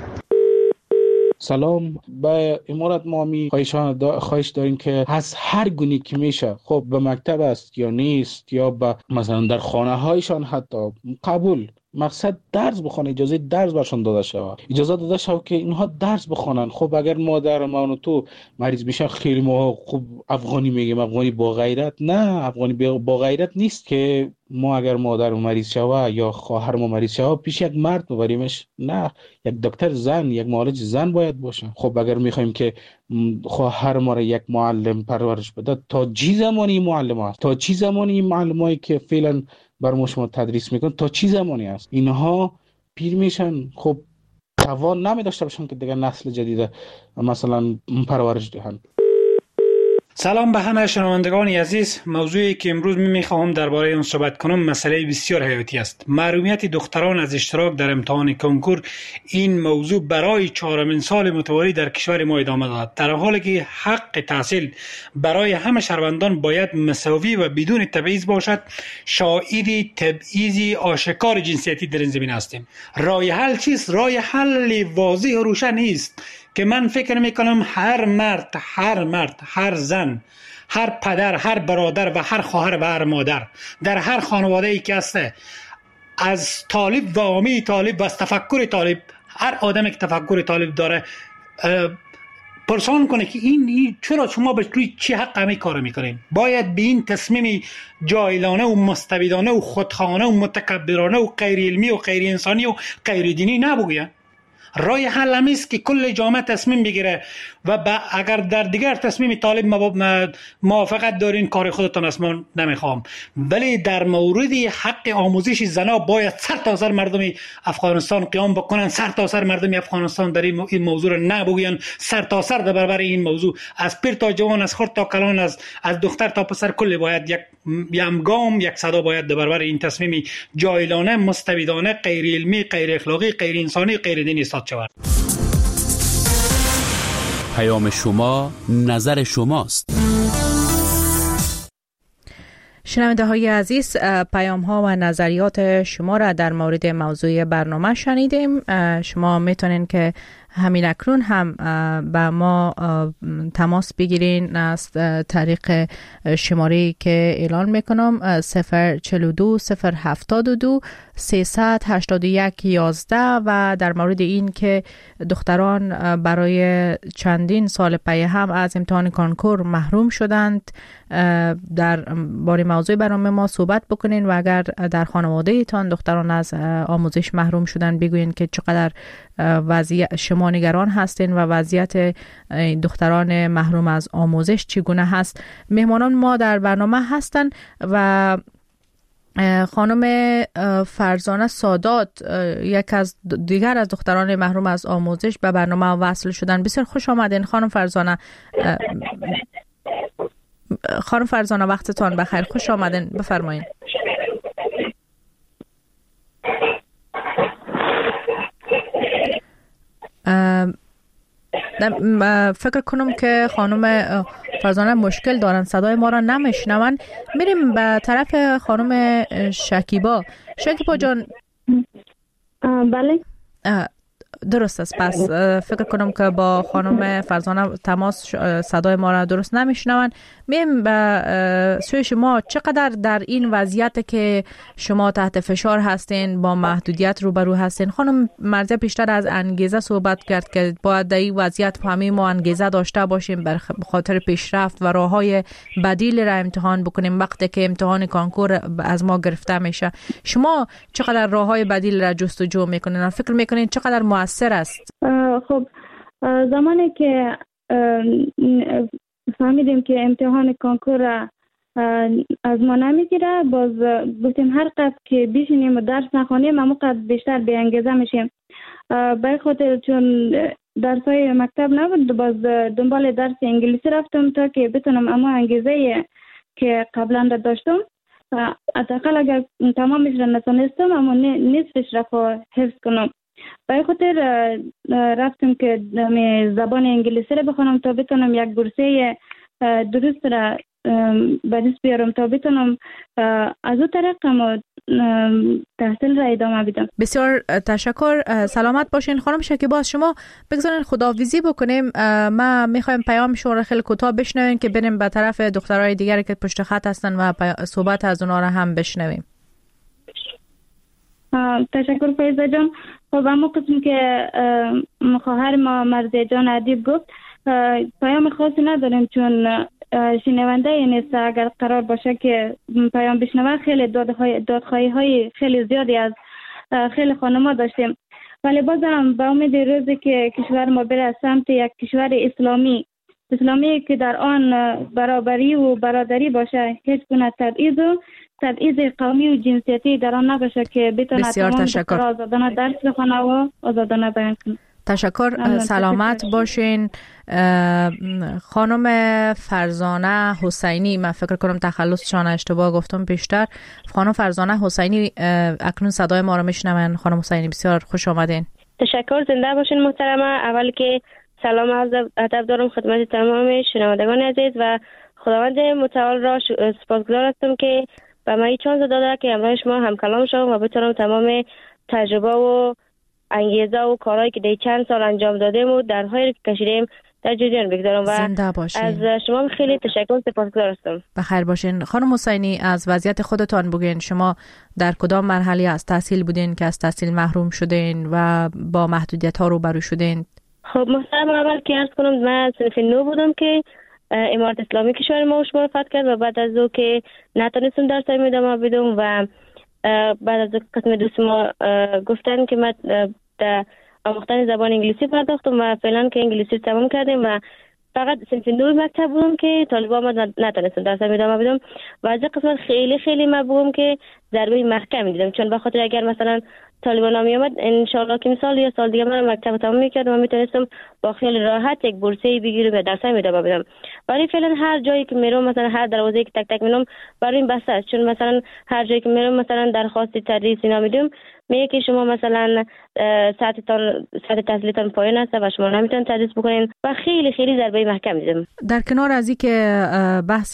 سلام. به امارات ما خواهش داریم که از هر گونه که میشه، خب به مکتب است یا نیست یا به مثلا در خانه هایشان حتی قبول، مقصد درس بخونه، اجازه درس برشان داده شود، اجازه داده شود که اینها درس بخونن. خب اگر مادر ما و تو مریض بشن، خیلی ما خوب افغانی میگیم، افغانی با غیرت. نه، افغانی با غیرت نیست که ما اگر مادر مریض شود یا خواهر ما مریض شود پیش یک مرد ببریمش. نه، یک دکتر زن، یک معالج زن باید باشه. خب اگر میخوایم که خواهر ما را یک معلم پرورش بده، تا چه زمانی معلم است؟ تا چه زمانی معلمایی که فعلا بر ما شما تدریس میکن تا چه زمانی است؟ اینها پیر میشن، خب توان نمیداشته باشن که دیگر نسل جدید مثلا پرورش دهند. سلام به همه شنوندگان عزیز. موضوعی که امروز میخواهم درباره اون صحبت کنم مسئله بسیار حیاتی است. محرومیت دختران از اشتراک در امتحان کنکور. این موضوع برای 4مین سال متوالی در کشور ما ادامه دارد، در حالی که حق تحصیل برای همه شهروندان باید مساوی و بدون تبعیض باشد. شاهد تبعیض آشکار جنسیتی در این زمینه هستیم. راه حل چیست؟ راه حل واضح و روشن است که من فکر میکنم هر مرد، هر زن، هر پدر، هر برادر و هر خواهر و هر مادر در هر خانواده ای که هسته، از طالب و عامی طالب و از تفکر طالب، هر آدمی که تفکر طالب داره پرسان کنه که این چرا شما به روی چه حق همه کار میکنین. باید به این تصمیم جاهلانه و مستبدانه و خودخواهانه و متکبرانه و غیر علمی و غیر انسانی و غیر دینی نبگوین. رای حل هم است که کل جامعه تصمیم بگیره و اگر در دیگر تصمیم طالب موافقت دارین کار خودتان است، من نمیخوام، ولی در مورد حق آموزش زنا باید سرتاسر مردم افغانستان قیام بکنن. سرتاسر مردم افغانستان در این موضوع را نبگوین. سرتاسر در برابر این موضوع، از پیر تا جوان، از خرد تا کلان، از دختر تا پسر، کل باید یک صدا باید در برابر این تصمیم جاهلانه، مستبدانه، غیر علمی، غیر اخلاقی، غیر انسانی، غیر دینی استاد شود. پیام شما، نظر شماست. شنونده های عزیز، پیام ها و نظریات شما را در مورد موضوع برنامه شنیدیم. شما میتونین که همین اکنون هم با ما تماس بگیرین از طریق شماره که اعلان میکنم 042 072 381 11 و در مورد این که دختران برای چندین سال پی هم از امتحان کنکور محروم شدند، در باره موضوع برنامه ما صحبت بکنین و اگر در خانواده ایتان دختران از آموزش محروم شدن بگوین که چقدر وضعیت شما نگران هستین و وضعیت دختران محروم از آموزش چگونه هست. مهمانان ما در برنامه هستن و خانم فرزانه سادات، یک از دیگر از دختران محروم از آموزش، به برنامه وصل شدن. بسیار خوش آمدین خانم فرزانه. خانم فرزانه وقتتان بخیر، خوش آمدین، بفرمایید. فکر کنم که خانم فرزانه مشکل دارن، صدای ما را نمیشنون. میریم به طرف خانم شکیبا. شکیبا جان. بله درست است. پس فکر کنم که با خانم فرزانه تماس صدای ما را درست نمیشنون. میم به سوی شما، چقدر در این وضعیت که شما تحت فشار هستین، با محدودیت روبرو هستین؟ خانم مرزی پیشتر از انگیزه صحبت کرد که باید در این وضعیت همه ما انگیزه داشته باشیم به خاطر پیشرفت و راههای بدیل را امتحان بکنیم وقتی که امتحان کنکور از ما گرفته میشه. شما چقدر راههای بدیل را جستجو میکنین و فکر میکنین چقدر مؤثر است؟ خب زمانی که فهمیدیم که امتحان کنکور از ما نمیگیره. باز گفتیم هر قد که بشینیم و درس نخونیم همون قد بیشتر بی انگیزه میشیم. به خاطر چون درسای مکتب نبود باز دنبال درس انگلیسی رفتم تا که بتونم اما انگیزه که قبلا داشتم حداقل اگر تمامش را نتونستم اما نصفش را حفظ کنم. به خاطر رفتم که زبان انگلیسی را بخونم تا بتونم یک بورسیه درست را به دست بیارم تا بتونم از اون طریق تحصیل را ادامه بدم. بسیار تشکر. سلامت باشین خانم شکیبا. شما بگذارین خداحافظی بکنیم. ما میخوایم پیام شما را خیلی کوتاه بشنویم که بریم به طرف دخترای دیگری که پشت خط هستن و صحبت از اونا را هم بشنویم. تشکر فیضا جان. خب اما قسم که خواهر ما مرضیه جان ادیب گفت پیام خاصی نداریم چون شنونده نیست. اگر قرار باشه که پیام بشنوه خیلی دادخواهی های خیلی زیادی از خیلی خانم‌ها داشتیم، ولی بازم به امید روزی که کشور ما بره سمت یک کشور اسلامی که در آن برابری و برادری باشه، هیچ گونه تبعیض قومی و جنسیتی در آن نباشه که بتونه تمام دخترها آزادانه درس بخونه و آزادانه بیان کنه. تشکر. سلامت باشین. خانم فرزانه حسینی، من فکر کنم تخلصشان اشتباه گفتم پیشتر. خانم فرزانه حسینی اکنون صدای ما رو میشنون. خانم حسینی بسیار خوش آمدین. تشکر. زنده باشین محترمه. اول که سلام عرض ادب دارم خدمت تمام شنوندگان عزیز و خداوند متعال را سپاسگزار هستم که به من چانس داده که همراه شما هم کلام شدم و بتونم تمام تجربه و انگیزه و کارهایی که در چند سال انجام دادیم و درهایی که کشیدیم در جریان بگذارم و از شما خیلی تشکر سپاسگزار هستم. بخیر باشین. خانم حسینی از وضعیت خودتان بگین. شما در کدام مرحله از تحصیل بودین که از تحصیل محروم شدین و با محدودیت ها روبرو شدین؟ خب محترم، اول که عرض کنم من صنف 9 بودم که امارت اسلامی کشور ما مشارکت کرد و بعد از او که نتونستم درسای ادامه بدم و بعد از قسم دوست ما گفتن که من در آموختن زبان انگلیسی پرداختم و فعلا که انگلیسی تمام کردیم و فقط صنف 9 مکتب بودم که طالبا ما نتونستم درسای ادامه بدم و از قسمت خیلی من بگم که ضربه محکم دیدم، چون به خاطر اگر مثلا طالبان ها می آمد ان شاء الله که مثال یا سال دیگه من مکتب تمام میکردم و میتونستم با خیال راحت یک بورسیه بگیرم و درسای ادامه بدم. ولی فعلا هر جایی که میرم مثلا هر دروازه‌ای که تک میرم برای این بسته است، چون مثلا هر جایی که میرم مثلا درخواست تدریس اینا میدم میگه که شما مثلا سطح تحصیلتان پایین است و شما نمیتونید تدریس بکنین و خیلی ضربه محکم دیدم. در کنار از این که بحث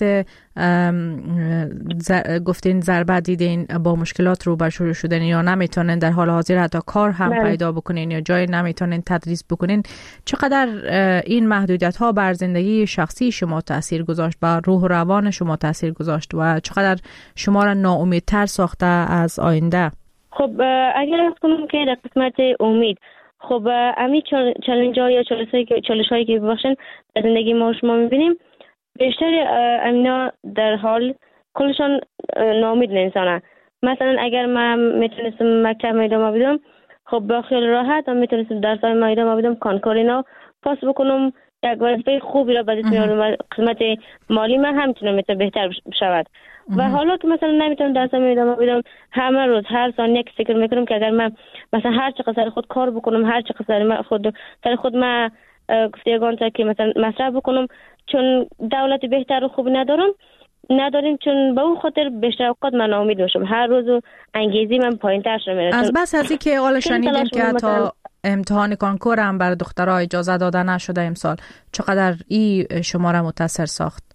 گفتین ضربه دیدین، با مشکلات روبرو شدن یا نمیتونین در حال حاضر حتی کار هم پیدا بکنین یا جای نمیتونین تدریس بکنین، چقدر این محدودیت ها بر زندگی شخصی شما تاثیر گذاشت، بر روح و روان شما تاثیر گذاشت و چقدر شما را ناامیدتر ساخته از آینده؟ خب اگر از کنم که در قسمت امید، خب امی چالنج ها یا چالش هایی که ببخشن در زندگی ما شما میبینیم بیشتر امینا در حال کلشان ناامید انسانه. مثلا اگر من میتونستم مکتب ادامه بدم خب با خیال راحت من میتونستم درسای ما ادامه بدم، کانکور اینا پاس بکنم، یک وظیفه خوبی را به دست میارم، قسمت مالی من هم میتونه بهتر شود. و حالا که مثلا نمیتونم درسام ادامه بدم، همه روز هر ثانیه که فکر میکنم که اگر من مثلا هر چقدر سر خود کار بکنم، هر چقدر سر خود من گفتگان تا که مثلا مصرف بکنم، چون دولت بهتر و خوب نداریم، چون به اون خاطر بیشتر اوقات من ناامید میشم، هر روز انگیزی من پایین‌تر میره. از بس از اینکه حالا شنیدیم که حتی امتحان کانکور هم برای دخترها اجازه داده نشده امسال، چقدر این شما را متاثر ساخت؟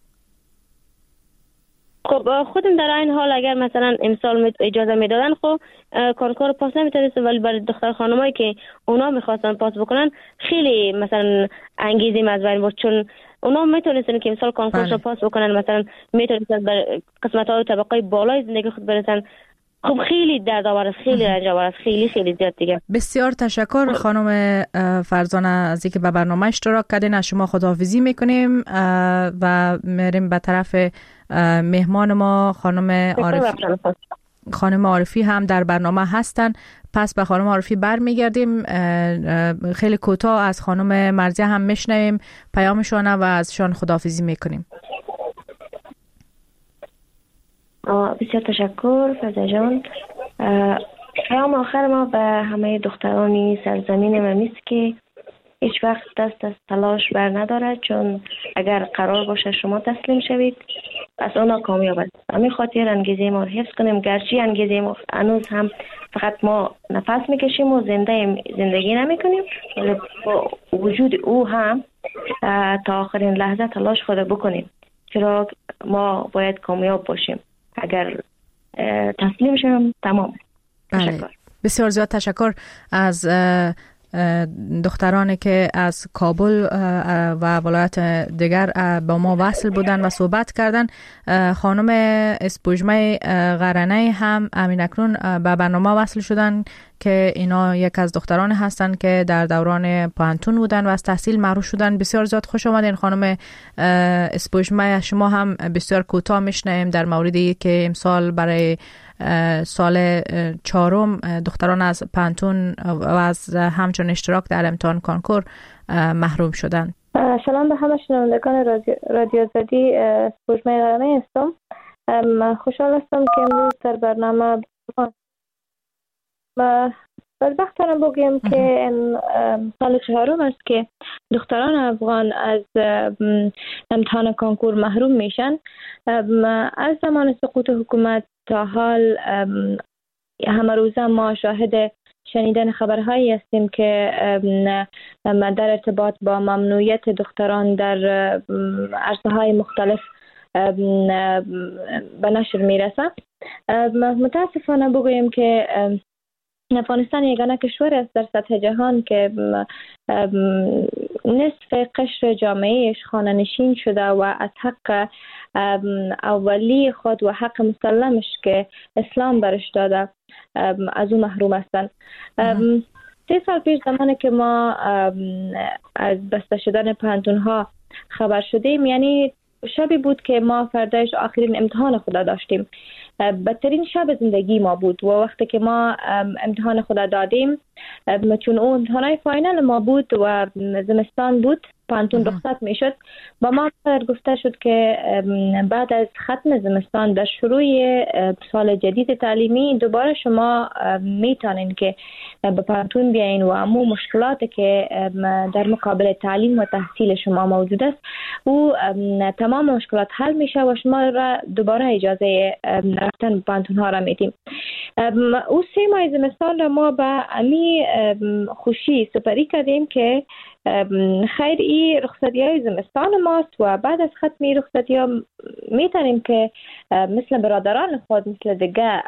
خب خودم در این حال اگر مثلا امسال اجازه میدادن خب کانکور پاس نمیتونستم، ولی برای دختر خانمایی که اونا میخواستن پاس بکنن خیلی مثلا انگیزی از بین بود، چون اونا میتونستن که امسال کانکورش پاس بکنن، مثلا میتونستن بر قسمت‌های طبقه بالای زندگی خود برسن. خب خیلی دردآور است، خیلی رنج‌آور است، خیلی زیاد دیگه. بسیار تشکر خانم فرزانه از اینکه به برنامه اشتراک کردین. از شما خداحافظی میکنیم و میریم به طرف مهمان ما خانم خانم عارفی هم در برنامه هستن. پس به خانم عارفی برمیگردیم. خیلی کوتاه از خانم مرزیه هم میشنویم پیامشون و ازشان خداحافظی میکنیم. بسیار تشکر فضا جان. پیام آخر ما به همه دخترانی سرزمین ما است که هیچ وقت دست از تلاش بر ندارد، چون اگر قرار باشه شما تسلیم شوید پس اونا کامیاب است. همین خاطر انگیزه ما رو حفظ کنیم، گرچه انگیزه ما هنوز هم فقط ما نفس میکشیم و زندگی نمی کنیم، ولی با وجود او هم تا آخرین لحظه تلاش خود بکنیم، چرا ما باید کامیاب باشیم. اگر تسلیم شویم تمام. بله. بسیار زیاد تشکر از دخترانی که از کابل و ولایت دیگر با ما وصل بودن و صحبت کردن. خانم اسپوجمه غرنه هم امین اکنون به برنامه وصل شدن که اینا یک از دختران هستند که در دوران پانتون بودن و از تحصیل محروم شدن. بسیار زیاد خوش آمدین خانم اسپوجمه. شما هم بسیار کوتاه میشنویم در موردی که امسال برای سال 4 دختران از پانتون و از همچون اشتراک در امتحان کنکور محروم شدند. سلام به همه شنوندگان رادیو آزادی. اسپوجمه غرنه هستم. خوشحال هستم که امروز در برنامه بدبختانه بگیم که سال 4 است که دختران افغان از امتحان کنکور محروم میشن. از زمان سقوط حکومت تا حال همه روزه ما شاهد شنیدن خبرهایی هستیم که در ارتباط با ممنوعیت دختران در عرصه‌های مختلف به نشر میرسه. متاسفانه بگویم که افغانستان یگانه کشور است در سطح جهان که نصف قشر جامعهش خانه نشین شده و از حق اولی خود و حق مسلمش که اسلام برش داده از او محروم هستند. 3 سال پیش زمانی که ما از بسته شدن پانتون ها خبر شدیم، یعنی شبی بود که ما فردایش آخرین امتحان خدا داشتیم. بدترین شب زندگی ما بود و وقتی که ما امتحان خدا دادیم، چون اون امتحانای فاینال ما بود و زمستان بود، پانتون رخصت می شد، با ما گفته شد که بعد از ختم زمستان در شروع سال جدید تعلیمی دوباره شما میتونین که به پانتون بیاین و امو مشکلاتی که در مقابل تعلیم و تحصیل شما موجود است و تمام مشکلات حل میشه و شما را دوباره اجازه رفتن به پانتون ها را میدیم. او 3 ماه زمستان را ما به امی خوشی سپری کردیم که خیر ای رخصتی های زمستان ماست و بعد از ختم رخصتی ها میتونیم که مثل برادران خود، مثل دیگه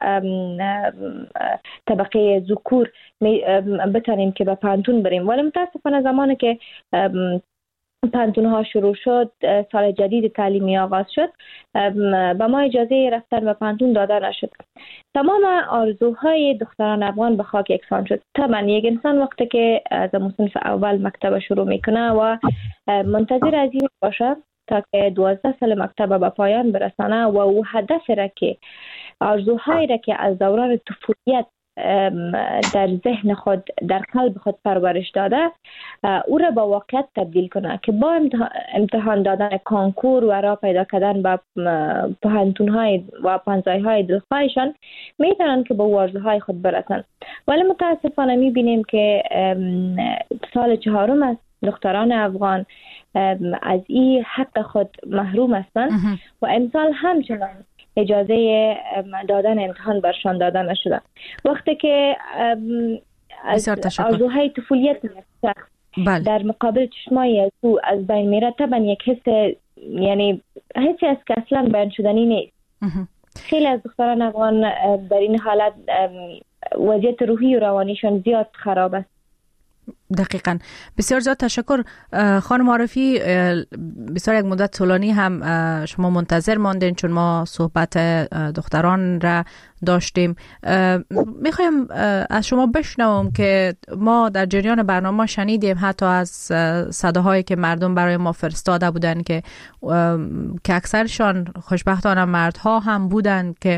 طبقه ذکور بتونیم که به پانتون بریم. ولی متاسفانه زمانی که پانتون ها شروع شد، سال جدید تعلیمی آغاز شد، به ما اجازه رفتن به پانتون داده نشد. تمام آرزوهای دختران افغان به خاک یکسان شد. طبعا یک انسان وقتی که از صنف اول مکتب شروع میکنه و منتظر از این باشه تا که 12 سال مکتب به پایان برسانه و او هدف را که آرزوهایی را که از دوران طفولیت در ذهن خود، در قلب خود پرورش داده، او را با واقعیت تبدیل کنه که با امتحان دادن کنکور و راه پیدا کردن به پانتون‌های و پانزای‌های دلخواهشان میتونن که به آرزوهای خود برسن. ولی متاسفانه میبینیم که سال 4 است دختران افغان از این حق خود محروم هستند و امسال همچنان اجازه دادن امتحان برشان داده نشده. وقتی که از آرزوهای طفولیت شخص در مقابل چشمای از او از بین میره، طبعا یک حس، یعنی حسی است که اصلا بیان شدنی نیست. خیلی از دختران افغان در این حالت وضعیت روحی و روانیشان زیاد خراب است. دقیقاً. بسیار زیاد تشکر خانم عارفی. بسیار یک مدت طولانی هم شما منتظر ماندین چون ما صحبت دختران را داشتیم. میخوایم از شما بشنوم که ما در جریان برنامه شنیدیم حتی از صداهایی که مردم برای ما فرستاده بودن که اکثرشان خوشبختانه مردها هم بودن که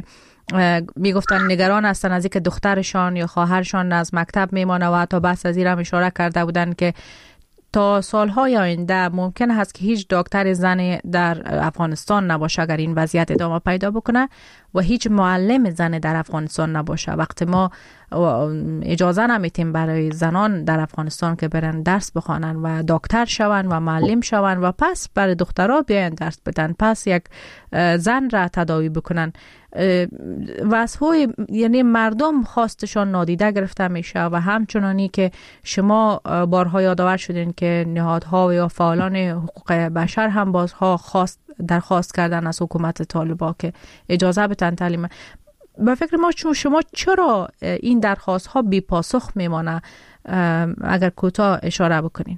میگفتن نگران هستن از اینکه دخترشان یا خواهرشان از مکتب میمانه و حتی بس از این هم اشاره کرده بودن که تا سالهای آینده ممکن است که هیچ دکتر زن در افغانستان نباشه اگر این وضعیت ادامه پیدا بکنه و هیچ معلم زن در افغانستان نباشه. وقتی ما اجازه نمیتیم برای زنان در افغانستان که برن درس بخوانن و دکتر شون و معلم شون و پس برای دخترها بیاین درس بدن، پس یک زن را تداوی بکنن، واسه یعنی مردم خواستشان نادیده گرفته میشه. و همچنانی که شما بارها یادآور شدین که نهادها یا فعالان حقوق بشر هم بازها درخواست کردن از حکومت طالبان که اجازه بدن تعلیم. به فکر ما شما چرا این درخواست ها بی پاسخ میمانه؟ اگر کوتاه اشاره بکنین.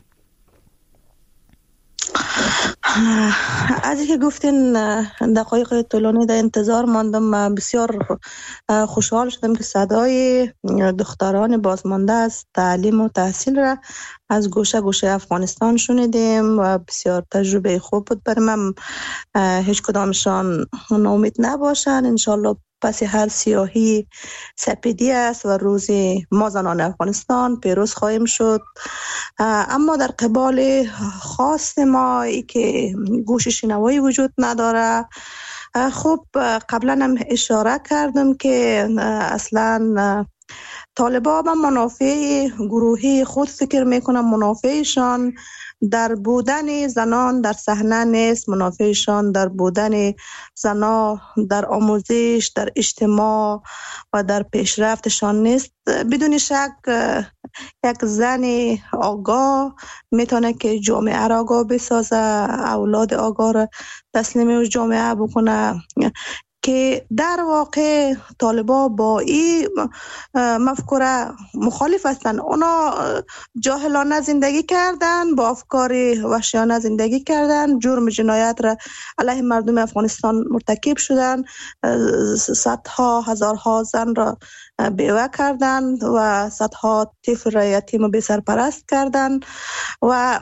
از اینکه گفتین دقایق طولانی در انتظار ماندم، بسیار خوشحال شدم که صدای دختران بازمانده از تعلیم و تحصیل را از گوشه گوشه افغانستان شنیدیم و بسیار تجربه خوب بود برای من. هیچ کدامشان ناامید نباشن، انشالله پس هر سیاهی سپیدی است و روزی ما زنان افغانستان پیروز خواهیم شد. اما در قبال خواست ما ای که گوش شنوایی وجود نداره، خب قبلا هم اشاره کردم که اصلا طالبان به منافع گروهی خود فکر میکنن، منافعشان در بودن زنان در صحنه نیست، منافعشان در بودن زنان در آموزش، در اجتماع و در پیشرفتشان نیست. بدون شک یک زن آگاه میتونه که جامعه را آگاه بسازه، اولاد آگاه را تسلیم جامعه بکنه، که در واقع طالبان با این مفکوره مخالف هستند. اونا جاهلانه زندگی کردن، با افکار وحشیانه زندگی کردن، جرم جنایت را علیه مردم افغانستان مرتکب شدن، صدها هزارها زن را بیوه کردن و صدها طفل را یتیم و بی سرپرست کردن و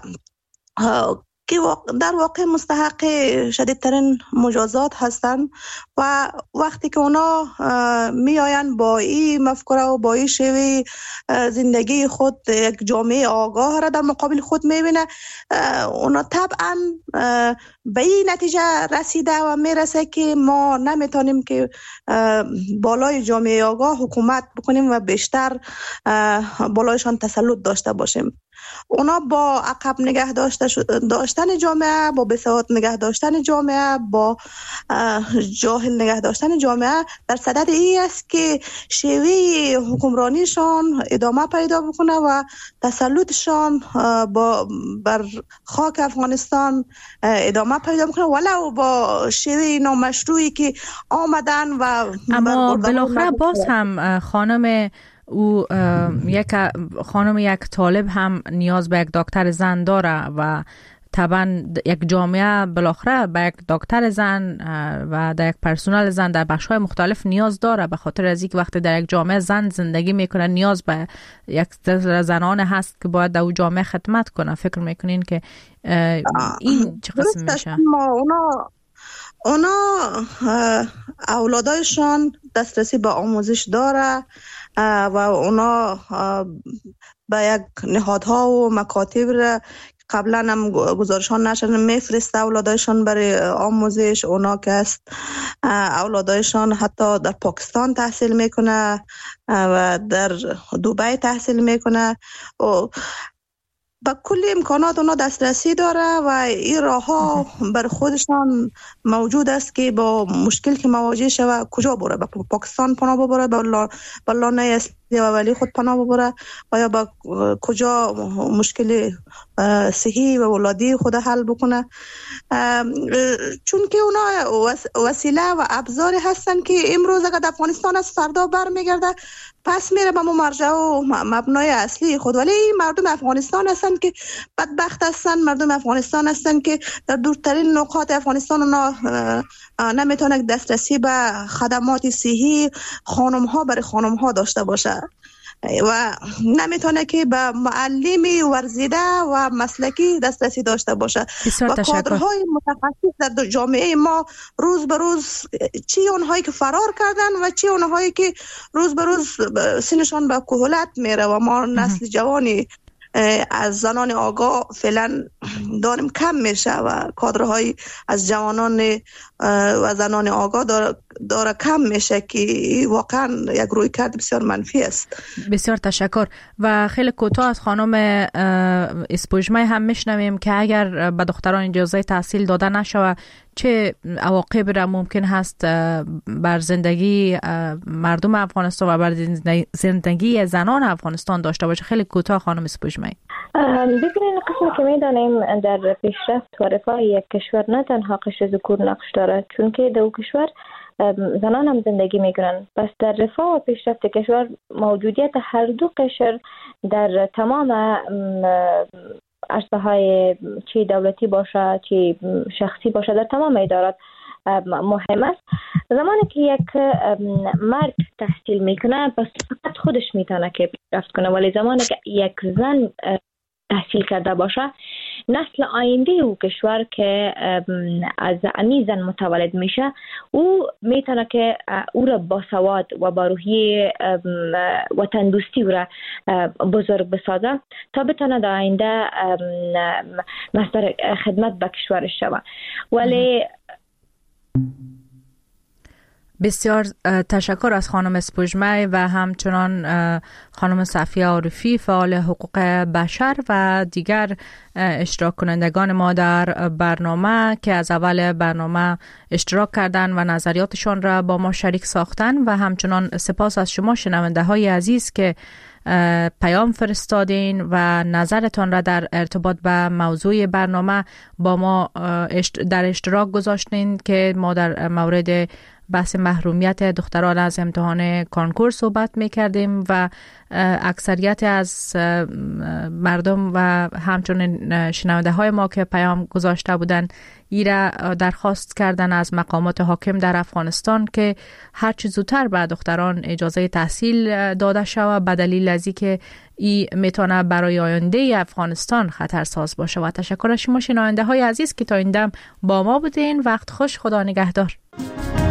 که در واقع مستحق شدیدترین مجازات هستند. و وقتی که اونا می آین با این مفکوره و با این شیوه زندگی خود یک جامعه آگاه را در مقابل خود می بینه، اونا طبعا به این نتیجه رسیده و می رسه که ما نمیتونیم که بالای جامعه آگاه حکومت بکنیم و بیشتر بالایشان تسلط داشته باشیم. اونا با عقب نگه داشتن جامعه، با بساط نگه داشتن جامعه، با جاهل نگه داشتن جامعه در صدد این است که شیوه حکمرانیشان ادامه پیدا بکنه و تسلطشان بر خاک افغانستان ادامه پیدا بکنه، ولو با شیوه نامشروعی که آمدن. و اما بالاخره باز هم خانم یک طالب هم نیاز به یک دکتر زن داره و طبعا یک جامعه بالاخره به یک دکتر زن و در یک پرسنل زن در بخش‌های مختلف نیاز داره، به خاطر از اینکه وقتی در یک جامعه زن زندگی میکنه نیاز به یک زنان هست که باید در اون جامعه خدمت کنه. فکر میکنین که این چه قسم میشه؟ اونا اولادایشان دسترسی به آموزش داره و اونا به یک نهادها و مکاتب را قبلا هم گزارشان نشدن میفرسته اولادایشان برای آموزش. اونا که است اولادایشان حتی در پاکستان تحصیل میکنه و در دبی تحصیل میکنه و با کل امکانات اونا دسترسی داره و این راه ها بر خودشان موجود است که با مشکل که مواجه شود کجا بره، به پاکستان پناه ببره، به لانه اصلی و ولی خود پناه ببره و یا با کجا مشکل صحی و ولادی خود حل بکنه، چون که اونا وسیله و ابزاری هستن که امروز اگر افغانستان از فردا برمیگرده پس میره به مرجع و مبنای اصلی خود. ولی مردم افغانستان هستن که بدبخت هستن، مردم افغانستان هستن که در دورترین نقاط افغانستان اونا نمیتونه دسترسی به خدمات صحی خانم ها برای خانم ها داشته باشه. و نمیتونه که به معلم ورزیده و مسلکی دسترسی داشته باشه. و کادرهای متخصص در جامعه ما روز به روز چی اونهایی که فرار کردن و چی اونهایی که روز به روز سنشان به کهولت میره و ما نسل جوانی از زنان آگاه فعلا داریم کم میشه و کادرهای از جوانان و زنان آگاه داره کم میشه که واقعا یک رویکرد بسیار منفی است. بسیار تشکر. و خیلی کوتاه از خانم اسپوژمه هم میشنویم که اگر به دختران اجازه تحصیل داده نشود چه عواقب را ممکن هست بر زندگی مردم افغانستان و بر زندگی زنان افغانستان داشته باشه. خیلی کوتاه خانم اسپوژمه. ببینید قسمی که میدانیم در پیشرفت و رفاه یک کشور نه تنها قشر ذکور نقش دارد، چون که در کشور زنان هم زندگی میکنن. پس در رفاه و پیشرفت کشور موجودیت هر دو قشر در تمام عرصه های چی دولتی باشه چی شخصی باشه در تمام ادارات مهم است. زمانی که یک مرد تحصیل میکنه پس فقط خودش میتونه که پیشرفت کنه، ولی زمانی که یک زن تحصیل کرده باشه نسل آینده او کشور که از امی زن متولد میشه او میتونه که او را با سواد و با روحیه وطن دوستی او را بزرگ بسازه تا بتونه در آینده مصدر خدمت به کشورش شود. ولی بسیار تشکر از خانم اسپوژمه و همچنان خانم صفیه عارفی فعال حقوق بشر و دیگر اشتراک کنندگان ما در برنامه که از اول برنامه اشتراک کردن و نظریاتشان را با ما شریک ساختن و همچنان سپاس از شما شنونده های عزیز که پیام فرستادین و نظرتان را در ارتباط به موضوع برنامه با ما در اشتراک گذاشتین که ما در مورد بحث محرومیت دختران از امتحان کنکور صحبت می‌کردیم و اکثریت از مردم و همچنین شنونده های ما که پیام گذاشته بودن ایره درخواست کردن از مقامات حاکم در افغانستان که هر چه زودتر به دختران اجازه تحصیل داده شود به دلیل از اینکه ای میتونه برای آینده افغانستان خطرساز باشه. و تشکر از شما شنونده های عزیز که تا این دم با ما بودین. وقت خوش، خدا نگهدار.